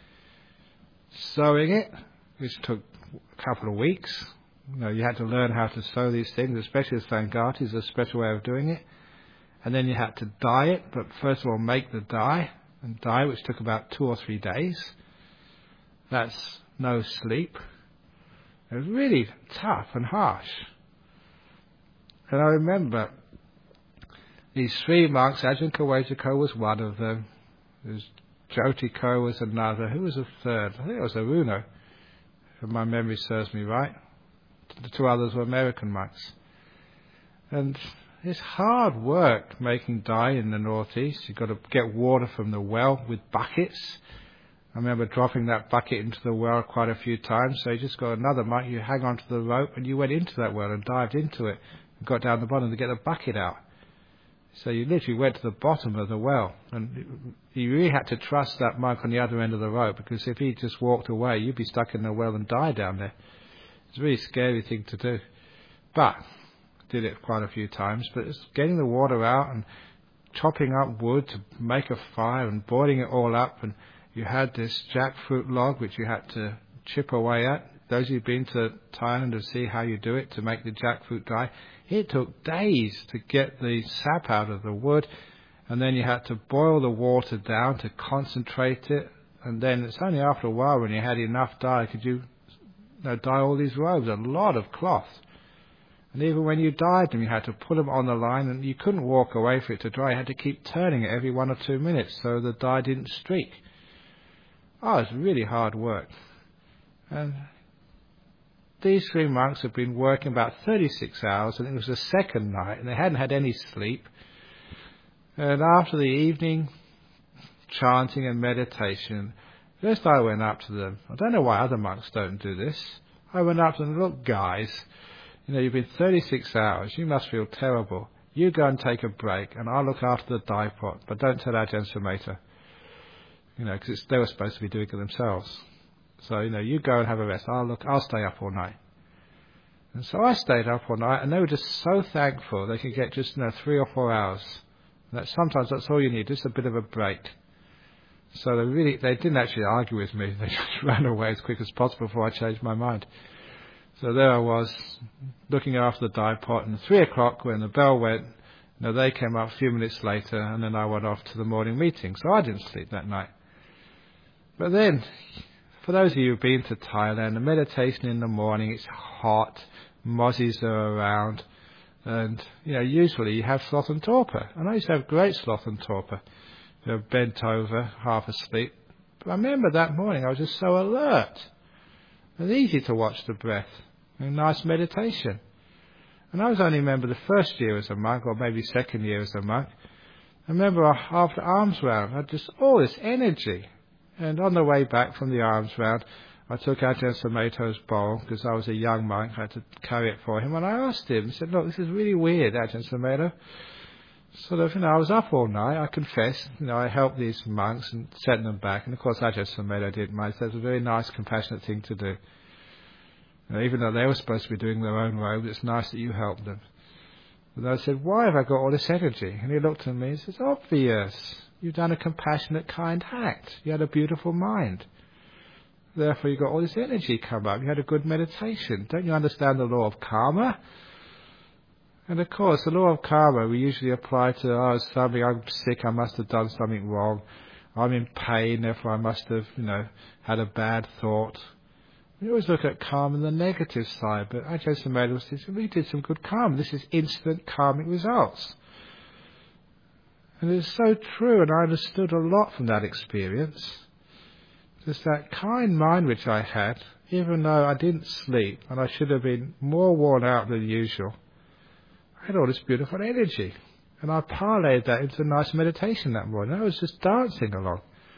Sewing it, which took a couple of weeks. You know, you had to learn how to sew these things, especially the Sangati is a special way of doing it. And then you had to dye it, but first of all make the dye, and dye, which took about two or three days. That's no sleep. It was really tough and harsh. And I remember these three monks, Ajahn Kawesako was one of them, there was Jotiko was another, who was a third? I think it was Aruna, if my memory serves me right. The two others were American monks. And it's hard work making dye in the northeast. You've got to get water from the well with buckets. I remember dropping that bucket into the well quite a few times. So you just got another monk, you hang onto the rope and you went into that well and dived into it and got down the bottom to get the bucket out. So you literally went to the bottom of the well, and you really had to trust that monk on the other end of the rope, because if he just walked away, you'd be stuck in the well and die down there. It's a really scary thing to do. But did it quite a few times, but it's getting the water out and chopping up wood to make a fire and boiling it all up, and you had this jackfruit log which you had to chip away at. Those who've been to Thailand to see how you do it to make the jackfruit dye, it took days to get the sap out of the wood, and then you had to boil the water down to concentrate it, and then it's only after a while when you had enough dye could you, you know, dye all these robes, a lot of cloth. And even when you dyed them, you had to put them on the line, and you couldn't walk away for it to dry. You had to keep turning it every one or two minutes so the dye didn't streak. Oh, it's really hard work. And these three monks had been working about thirty-six hours, and it was the second night, and they hadn't had any sleep. And after the evening chanting and meditation, first I went up to them. I don't know why other monks don't do this. I went up to them, look, guys, you know, you've been thirty-six hours. You must feel terrible. You go and take a break, and I'll look after the dye pot. But don't tell Ajahn Sumedho. You know, because they were supposed to be doing it themselves. So, you know, you go and have a rest. I'll look. I'll stay up all night. And so I stayed up all night, and they were just so thankful they could get just, you know, three or four hours. And that sometimes that's all you need, just a bit of a break. So they really, they didn't actually argue with me. They just ran away as quick as possible before I changed my mind. So there I was, looking after the dye pot, and at three o'clock when the bell went, you know, they came up a few minutes later, and then I went off to the morning meeting. So I didn't sleep that night. But then, for those of you who've been to Thailand, the meditation in the morning, it's hot, mozzies are around, and, you know, usually you have sloth and torpor. And I used to have great sloth and torpor. You know, bent over, half asleep. But I remember that morning I was just so alert. It was easy to watch the breath. A nice meditation. And I was only a member the first year as a monk, or maybe second year as a monk. I remember after alms round, I had just all this energy. And on the way back from the alms round, I took Ajahn Sumedho's bowl, because I was a young monk, I had to carry it for him. And I asked him, I said, look, this is really weird, Ajahn Sumedho. Sort of, you know, I was up all night, I confess, you know, I helped these monks and sent them back. And of course, Ajahn Sumedho didn't mind. So it was a very nice, compassionate thing to do. You know, even though they were supposed to be doing their own robe, it's nice that you helped them. And I said, why have I got all this energy? And he looked at me and says, obvious. You've done a compassionate, kind act. You had a beautiful mind. Therefore, you got all this energy come up. You had a good meditation. Don't you understand the law of karma? And of course, the law of karma we usually apply to, oh, something, I'm sick, I must have done something wrong. I'm in pain, therefore I must have, you know, had a bad thought. We always look at karma and the negative side, but Ajahn Sumedho says, we did some good karma. This is instant karmic results. And it's so true, and I understood a lot from that experience. Just that kind mind which I had, even though I didn't sleep, and I should have been more worn out than usual, I had all this beautiful energy. And I parlayed that into a nice meditation that morning. I was just dancing along.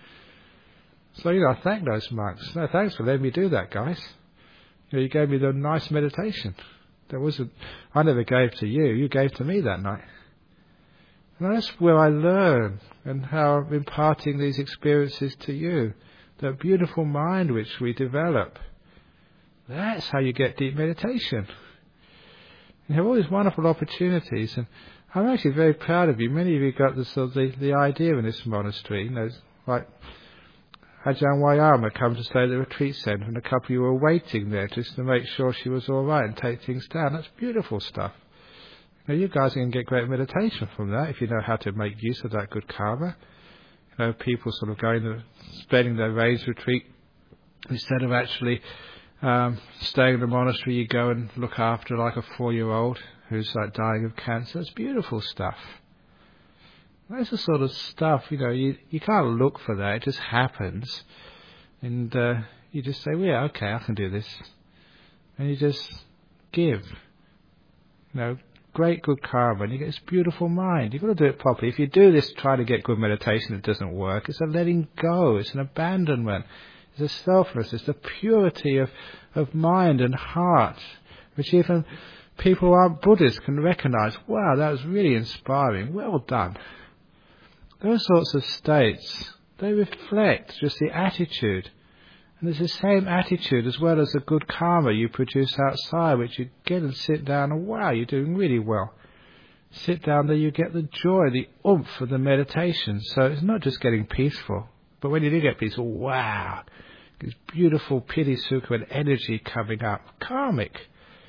So, you know, I thank those monks. No, thanks for letting me do that, guys. You know, you gave me the nice meditation. That wasn't, I never gave to you, you gave to me that night. And that's where I learn, and how I'm imparting these experiences to you. That beautiful mind which we develop. That's how you get deep meditation. You have all these wonderful opportunities, and I'm actually very proud of you. Many of you got the sort of the, the idea in this monastery, you know, like Ajahn Wayama come to stay at the retreat centre, and a couple of you were waiting there just to make sure she was all right and take things down. That's beautiful stuff. Now you guys can get great meditation from that if you know how to make use of that good karma. You know, people sort of going to spending their rains retreat instead of actually um, staying in the monastery. You go and look after like a four-year-old who's like dying of cancer. It's beautiful stuff. That's the sort of stuff, you know, you you can't look for that. It just happens, and uh, you just say, well, yeah, okay, I can do this, and you just give. You know, great good karma, and you get this beautiful mind. You've got to do it properly. If you do this, try to get good meditation, it doesn't work. It's a letting go. It's an abandonment. It's a selflessness. It's the purity of, of mind and heart, which even people who aren't Buddhists can recognize. Wow, that was really inspiring. Well done. Those sorts of states, they reflect just the attitude. And there's the same attitude as well as the good karma you produce outside, which you get and sit down and wow, you're doing really well. Sit down there, you get the joy, the oomph of the meditation. So it's not just getting peaceful, but when you do get peaceful, wow, this beautiful piti sukha and energy coming up, karmic.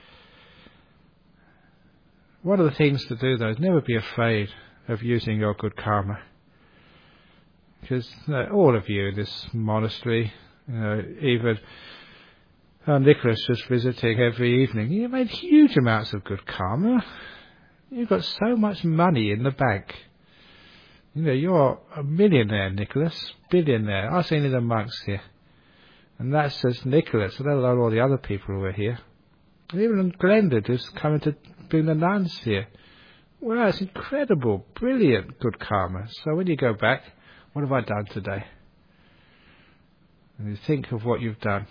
One of the things to do though is never be afraid of using your good karma. Because you know, all of you in this monastery, you know, even uh, Nicholas just visiting every evening, you made huge amounts of good karma. You've got so much money in the bank. You know, you're a millionaire, Nicholas, billionaire. I've seen the monks here. And that's just Nicholas, let alone all the other people who are here. And even Glenda just coming to bring the nuns here. Wow, it's incredible, brilliant good karma. So when you go back, what have I done today? And you think of what you've done.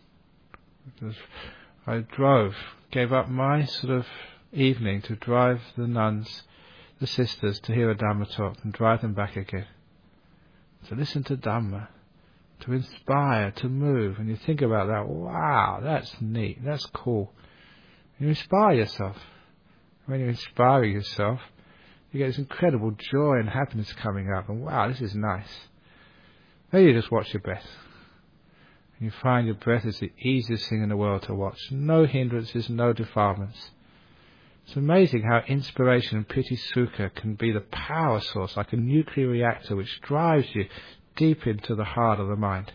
I drove, gave up my sort of evening to drive the nuns, the sisters, to hear a Dhamma talk and drive them back again. To listen to Dhamma, to inspire, to move. And you think about that, wow, that's neat, that's cool. You inspire yourself. When you're inspiring yourself, you get this incredible joy and happiness coming up. And wow, this is nice. Then you just watch your breath. And you find your breath is the easiest thing in the world to watch. No hindrances, no defilements. It's amazing how inspiration and piti sukha can be the power source, like a nuclear reactor, which drives you deep into the heart of the mind.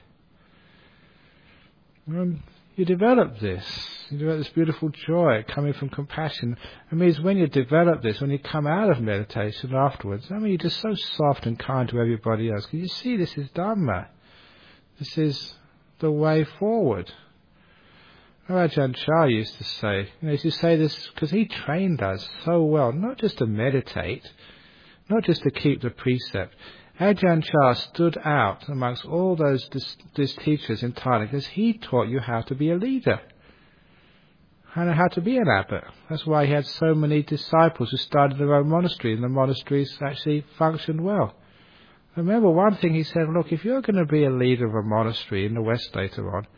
And you develop this. You develop this beautiful joy coming from compassion. It means when you develop this, when you come out of meditation afterwards, I mean, you're just so soft and kind to everybody else. Because you see, this is Dhamma. This is the way forward. Ajahn Chah used to say, you know, he used to say this because he trained us so well, not just to meditate, not just to keep the precept. Ajahn Chah stood out amongst all those dis- these teachers in Thailand because he taught you how to be a leader and how to be an abbot. That's why he had so many disciples who started their own monastery, and the monasteries actually functioned well. Remember one thing he said, look, if you're going to be a leader of a monastery in the West later on,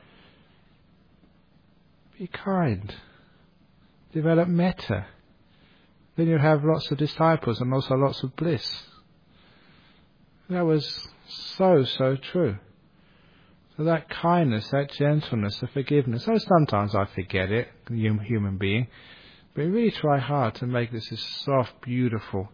be kind, develop metta. Then you'll have lots of disciples and also lots of bliss. That was so, so true. So that kindness, that gentleness, the forgiveness. So sometimes I forget it, human being, but really try hard to make this a soft, beautiful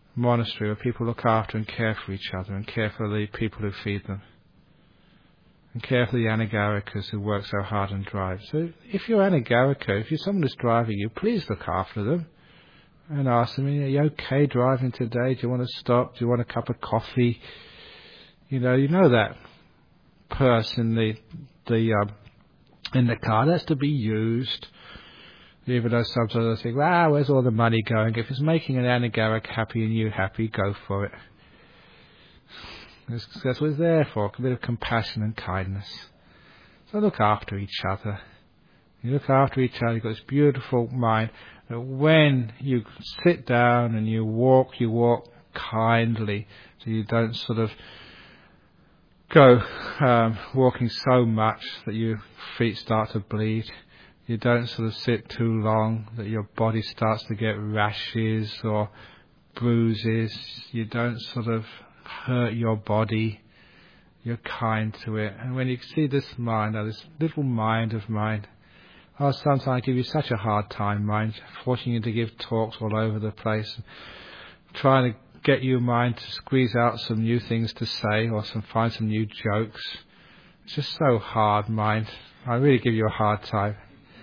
monastery where people look after and care for each other and care for the people who feed them. and care for the anagarikas who work so hard and drive. So if you're anagarika, if you're someone who's driving you, please look after them and ask them, are you okay driving today? Do you want to stop? Do you want a cup of coffee? You know, you know that person, the the um, in the car, that's to be used. Even though sometimes I think, ah, where's all the money going? If it's making an anagarik happy and you happy, go for it. That's, that's what it's there for, a bit of compassion and kindness. So look after each other. You look after each other, you've got this beautiful mind that when you sit down and you walk, you walk kindly, so you don't sort of go um, walking so much that your feet start to bleed. You don't sort of sit too long that your body starts to get rashes or bruises. You don't sort of hurt your body. You're kind to it. And when you see this mind, oh, this little mind of mine, oh, sometimes I give you such a hard time, mind, forcing you to give talks all over the place, trying to get your mind to squeeze out some new things to say or some find some new jokes. It's just so hard, mind. I really give you a hard time.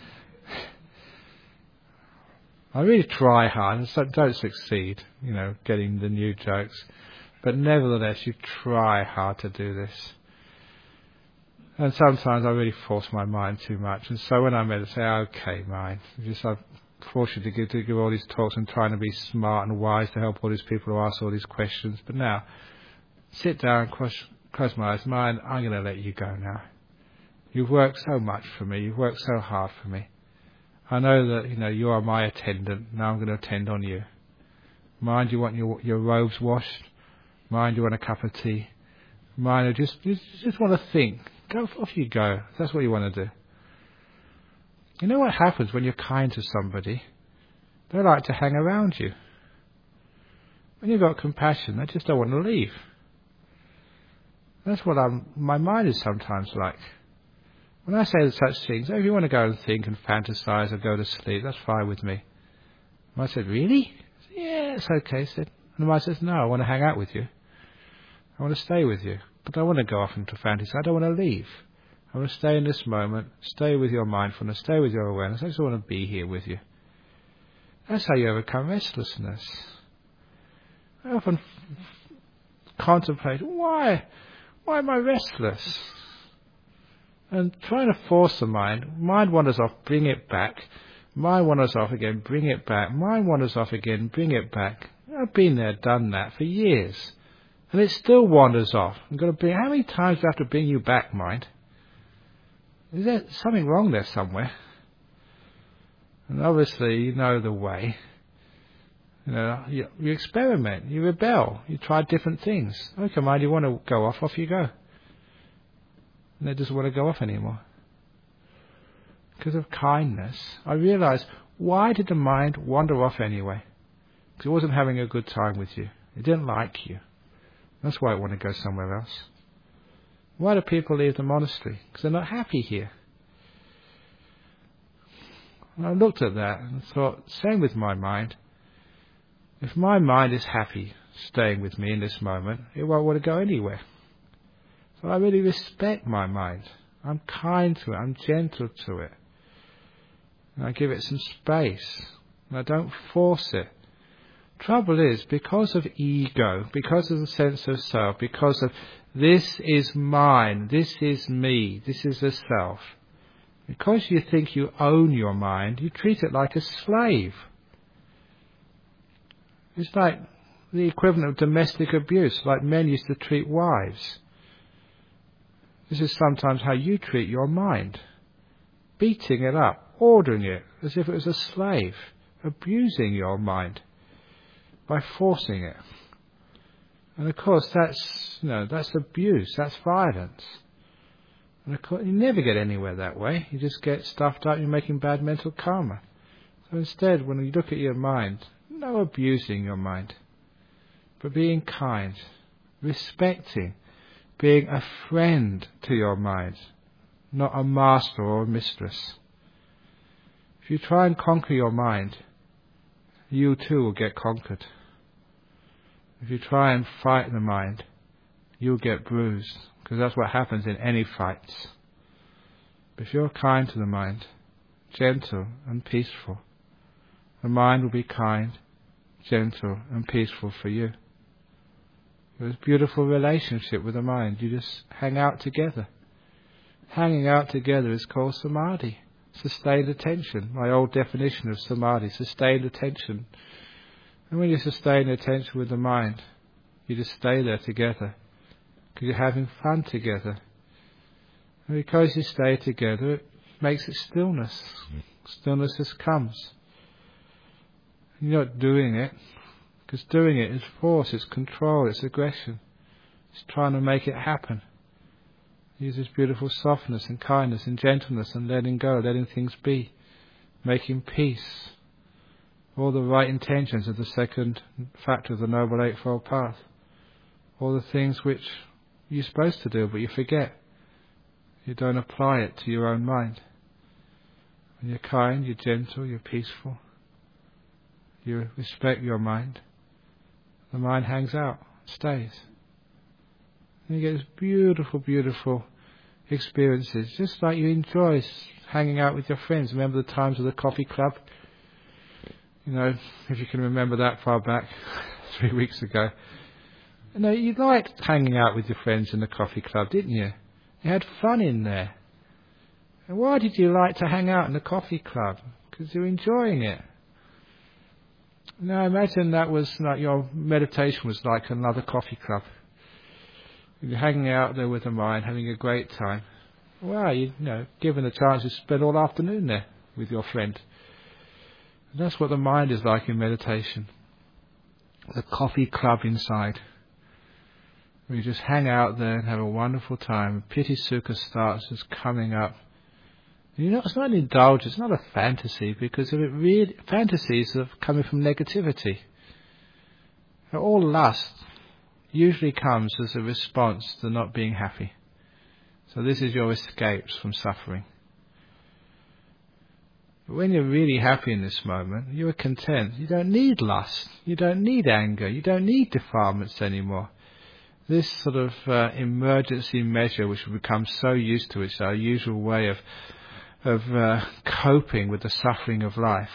I really try hard and so don't succeed, you know, getting the new jokes. But nevertheless, you try hard to do this. And sometimes I really force my mind too much. And so when I meditate, okay, mind, just I force you to give, to give all these talks and trying to be smart and wise to help all these people who ask all these questions. But now, sit down, close, close my eyes. Mind, I'm going to let you go now. You've worked so much for me. You've worked so hard for me. I know that, you know, you are my attendant. Now I'm going to attend on you. Mind, you want your your robes washed? Mind, you want a cup of tea? Mind, you just, you just want to think. Go, off you go. If that's what you want to do. You know what happens when you're kind to somebody? They like to hang around you. When you've got compassion, they just don't want to leave. That's what I'm, my mind is sometimes like. When I say such things, oh, if you want to go and think and fantasize or go to sleep, that's fine with me. And I said, really? I said, yeah, it's okay. I said, and I says, no, I want to hang out with you. I want to stay with you. But I don't want to go off into fantasy. I don't want to leave. I want to stay in this moment, stay with your mindfulness, stay with your awareness. I just want to be here with you. That's how you overcome restlessness. I often contemplate, why? Why am I restless? And trying to force the mind, mind wanders off, bring it back. Mind wanders off again, bring it back. Mind wanders off again, bring it back. I've been there, done that for years. And it still wanders off. I'm going to bring, how many times do I have to bring you back, mind? Is there something wrong there somewhere? And obviously you know the way. You know, you, you experiment, you rebel, you try different things. Okay, mind, you want to go off, off you go. And they doesn't want to go off anymore. Because of kindness, I realized, why did the mind wander off anyway? Because it wasn't having a good time with you. It didn't like you. That's why it wanted to go somewhere else. Why do people leave the monastery? Because they're not happy here. And I looked at that and thought, same with my mind. If my mind is happy staying with me in this moment, it won't want to go anywhere. So I really respect my mind. I'm kind to it. I'm gentle to it. And I give it some space. And I don't force it. Trouble is, because of ego, because of the sense of self, because of this is mine, this is me, this is the self, because you think you own your mind, you treat it like a slave. It's like the equivalent of domestic abuse, like men used to treat wives. This is sometimes how you treat your mind. Beating it up, ordering it as if it was a slave, abusing your mind by forcing it. And of course that's, you know, that's abuse, that's violence. And of course you never get anywhere that way. You just get stuffed up, you're making bad mental karma. So instead, when you look at your mind, no abusing your mind, but being kind, respecting, being a friend to your mind, not a master or a mistress. If you try and conquer your mind, you too will get conquered. If you try and fight the mind, you'll get bruised, because that's what happens in any fights. But if you're kind to the mind, gentle and peaceful, the mind will be kind, gentle and peaceful for you. There's a beautiful relationship with the mind. You just hang out together. Hanging out together is called samadhi, sustained attention. My old definition of samadhi, sustained attention. And when you sustain attention with the mind, you just stay there together, because you're having fun together. And because you stay together, it makes it stillness. Stillness just comes. You're not doing it, because doing it is force, it's control, it's aggression. It's trying to make it happen. Use this beautiful softness and kindness and gentleness and letting go, letting things be, making peace. All the right intentions of the second factor of the Noble Eightfold Path. All the things which you're supposed to do, but you forget. You don't apply it to your own mind. When you're kind, you're gentle, you're peaceful. You respect your mind. The mind hangs out, stays. And you get this beautiful, beautiful experiences, just like you enjoy hanging out with your friends. Remember the times of the coffee club? You know, if you can remember that far back, three weeks ago. You know, you liked hanging out with your friends in the coffee club, didn't you? You had fun in there. And why did you like to hang out in the coffee club? Because you're enjoying it. Now imagine that was like your meditation was like another coffee club. You're hanging out there with the mind, having a great time. Wow, you, you know, given a chance to spend all afternoon there with your friend. And that's what the mind is like in meditation. The coffee club inside. Where you just hang out there and have a wonderful time. Piti Sukha starts just coming up. You know, it's not an indulgence, it's not a fantasy, because if it really, fantasies are coming from negativity. All lust usually comes as a response to not being happy. So this is your escapes from suffering. But when you're really happy in this moment, you are content. You don't need lust, you don't need anger, you don't need defilements anymore. This sort of uh, emergency measure, which we become so used to, it's our usual way of of uh, coping with the suffering of life.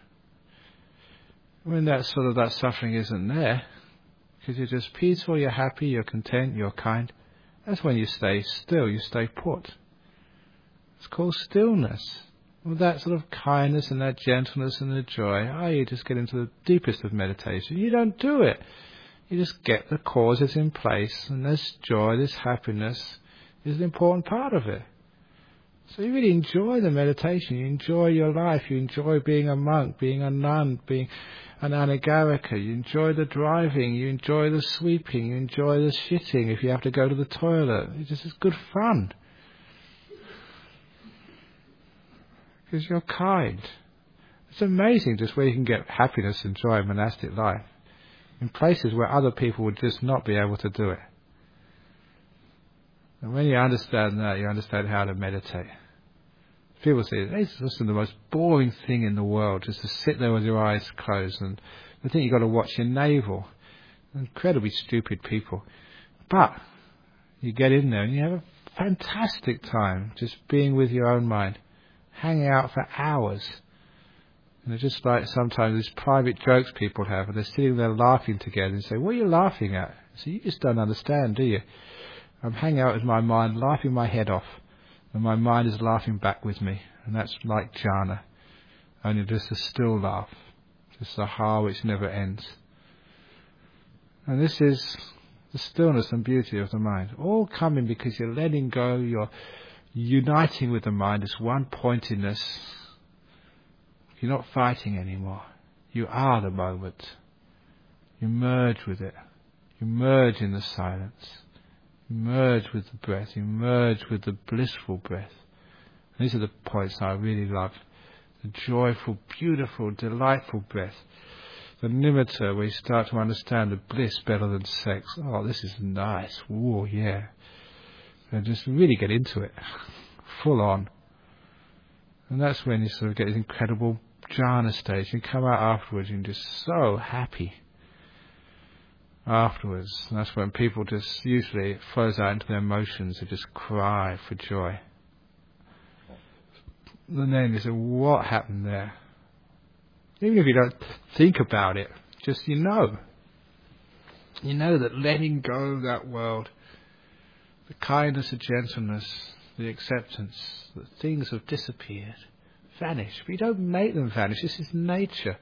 When that sort of that suffering isn't there, because you're just peaceful, you're happy, you're content, you're kind, that's when you stay still, you stay put. It's called stillness. With that sort of kindness and that gentleness and the joy, oh, you just get into the deepest of meditation. You don't do it. You just get the causes in place, and this joy, this happiness is an important part of it. So you really enjoy the meditation, you enjoy your life, you enjoy being a monk, being a nun, being an anagarika, you enjoy the driving, you enjoy the sweeping, you enjoy the shitting if you have to go to the toilet. It's just it's good fun. Because you're kind. It's amazing just where you can get happiness and joy in monastic life, in places where other people would just not be able to do it. And when you understand that, you understand how to meditate. People say, it's just the most boring thing in the world, just to sit there with your eyes closed, and they think you've got to watch your navel. Incredibly stupid people. But you get in there and you have a fantastic time just being with your own mind, hanging out for hours. And it's just like sometimes these private jokes people have, and they're sitting there laughing together and say, what are you laughing at? So you just don't understand, do you? I'm hanging out with my mind, laughing my head off, and my mind is laughing back with me, and that's like jhana, only just a still laugh, just a ha which never ends. And this is the stillness and beauty of the mind, all coming because you're letting go, you're uniting with the mind, it's one pointedness. You're not fighting anymore, you are the moment, you merge with it, you merge in the silence. You merge with the breath, you merge with the blissful breath. And these are the points I really love. The joyful, beautiful, delightful breath. The nimitta, where you start to understand the bliss better than sex. Oh, this is nice. Ooh, yeah. And just really get into it. Full on. And that's when you sort of get this incredible jhana stage. You come out afterwards and you're just so happy. afterwards. And that's when people just, usually it flows out into their emotions, they just cry for joy. And then you say, what happened there? Even if you don't think about it, just you know. You know that letting go of that world, the kindness, the gentleness, the acceptance, that things have disappeared, vanished. But you don't make them vanish, this is nature.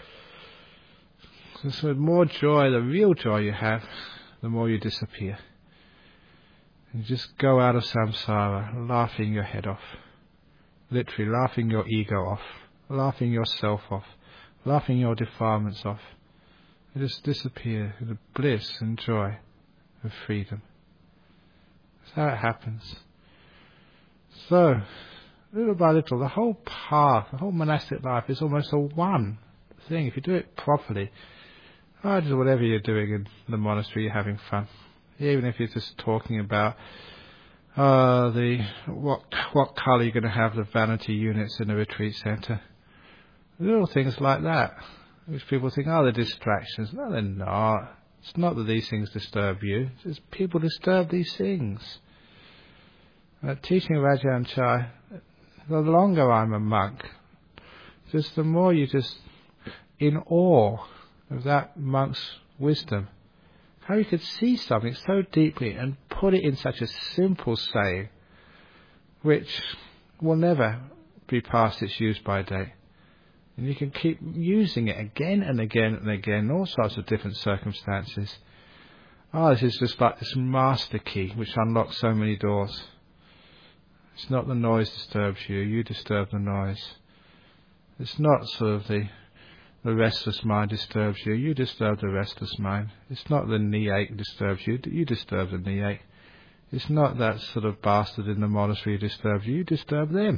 So the more joy, the real joy you have, the more you disappear. You just go out of samsara, laughing your head off. Literally laughing your ego off, laughing yourself off, laughing your defilements off. You just disappear in the bliss and joy of freedom. That's how it happens. So, little by little, the whole path, the whole monastic life is almost a one thing. If you do it properly, oh, just whatever you're doing in the monastery, you're having fun. Even if you're just talking about uh, the what what colour you're going to have the vanity units in the retreat centre. Little things like that, which people think, oh, they're distractions. No, they're not. It's not that these things disturb you. It's just people disturb these things. Uh, teaching Rajaan Chai, the longer I'm a monk, just the more you just in awe of that monk's wisdom. How he could see something so deeply and put it in such a simple saying, which will never be past its use by date. And you can keep using it again and again and again in all sorts of different circumstances. Oh, this is just like this master key which unlocks so many doors. It's not the noise disturbs you, you disturb the noise. It's not sort of the the restless mind disturbs you, you disturb the restless mind. It's not the knee ache disturbs you, you disturb the knee ache. It's not that sort of bastard in the monastery who disturbs you, you disturb them.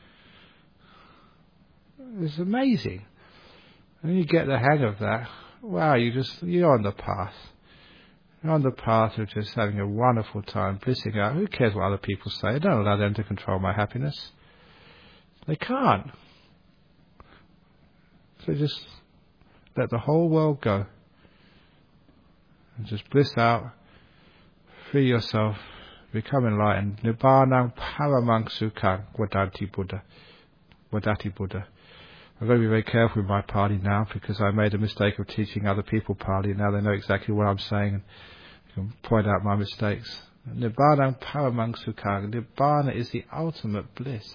It's amazing. And you get the hang of that, wow, you just, you're on the path. You're on the path of just having a wonderful time, blissing out. Who cares what other people say? I don't allow them to control my happiness. They can't. So just let the whole world go. And just bliss out, free yourself, become enlightened. Nibbanang paramang sukhang vadanti Buddha. Vadati Buddha. I've got to be very careful with my Pali now because I made a mistake of teaching other people Pali. Now they know exactly what I'm saying and can point out my mistakes. Nibbanang paramang sukhang. Nibbana is the ultimate bliss.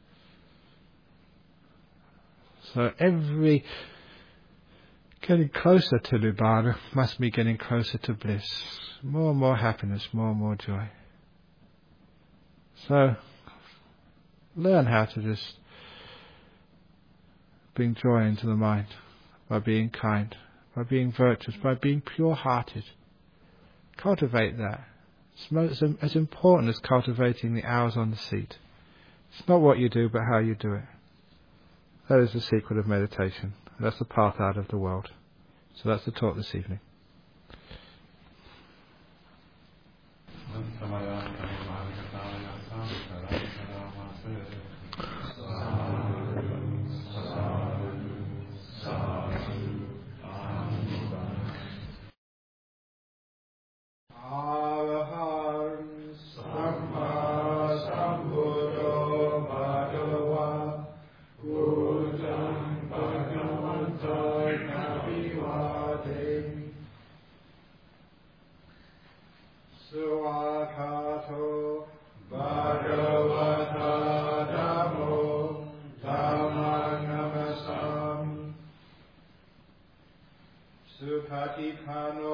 So every getting closer to Nibbana must be getting closer to bliss. More and more happiness, more and more joy. So learn how to just bring joy into the mind by being kind, by being virtuous, by being pure-hearted. Cultivate that. It's as important as cultivating the hours on the seat. It's not what you do, but how you do it. That is the secret of meditation. That's the path out of the world. So that's the talk this evening. Supatipano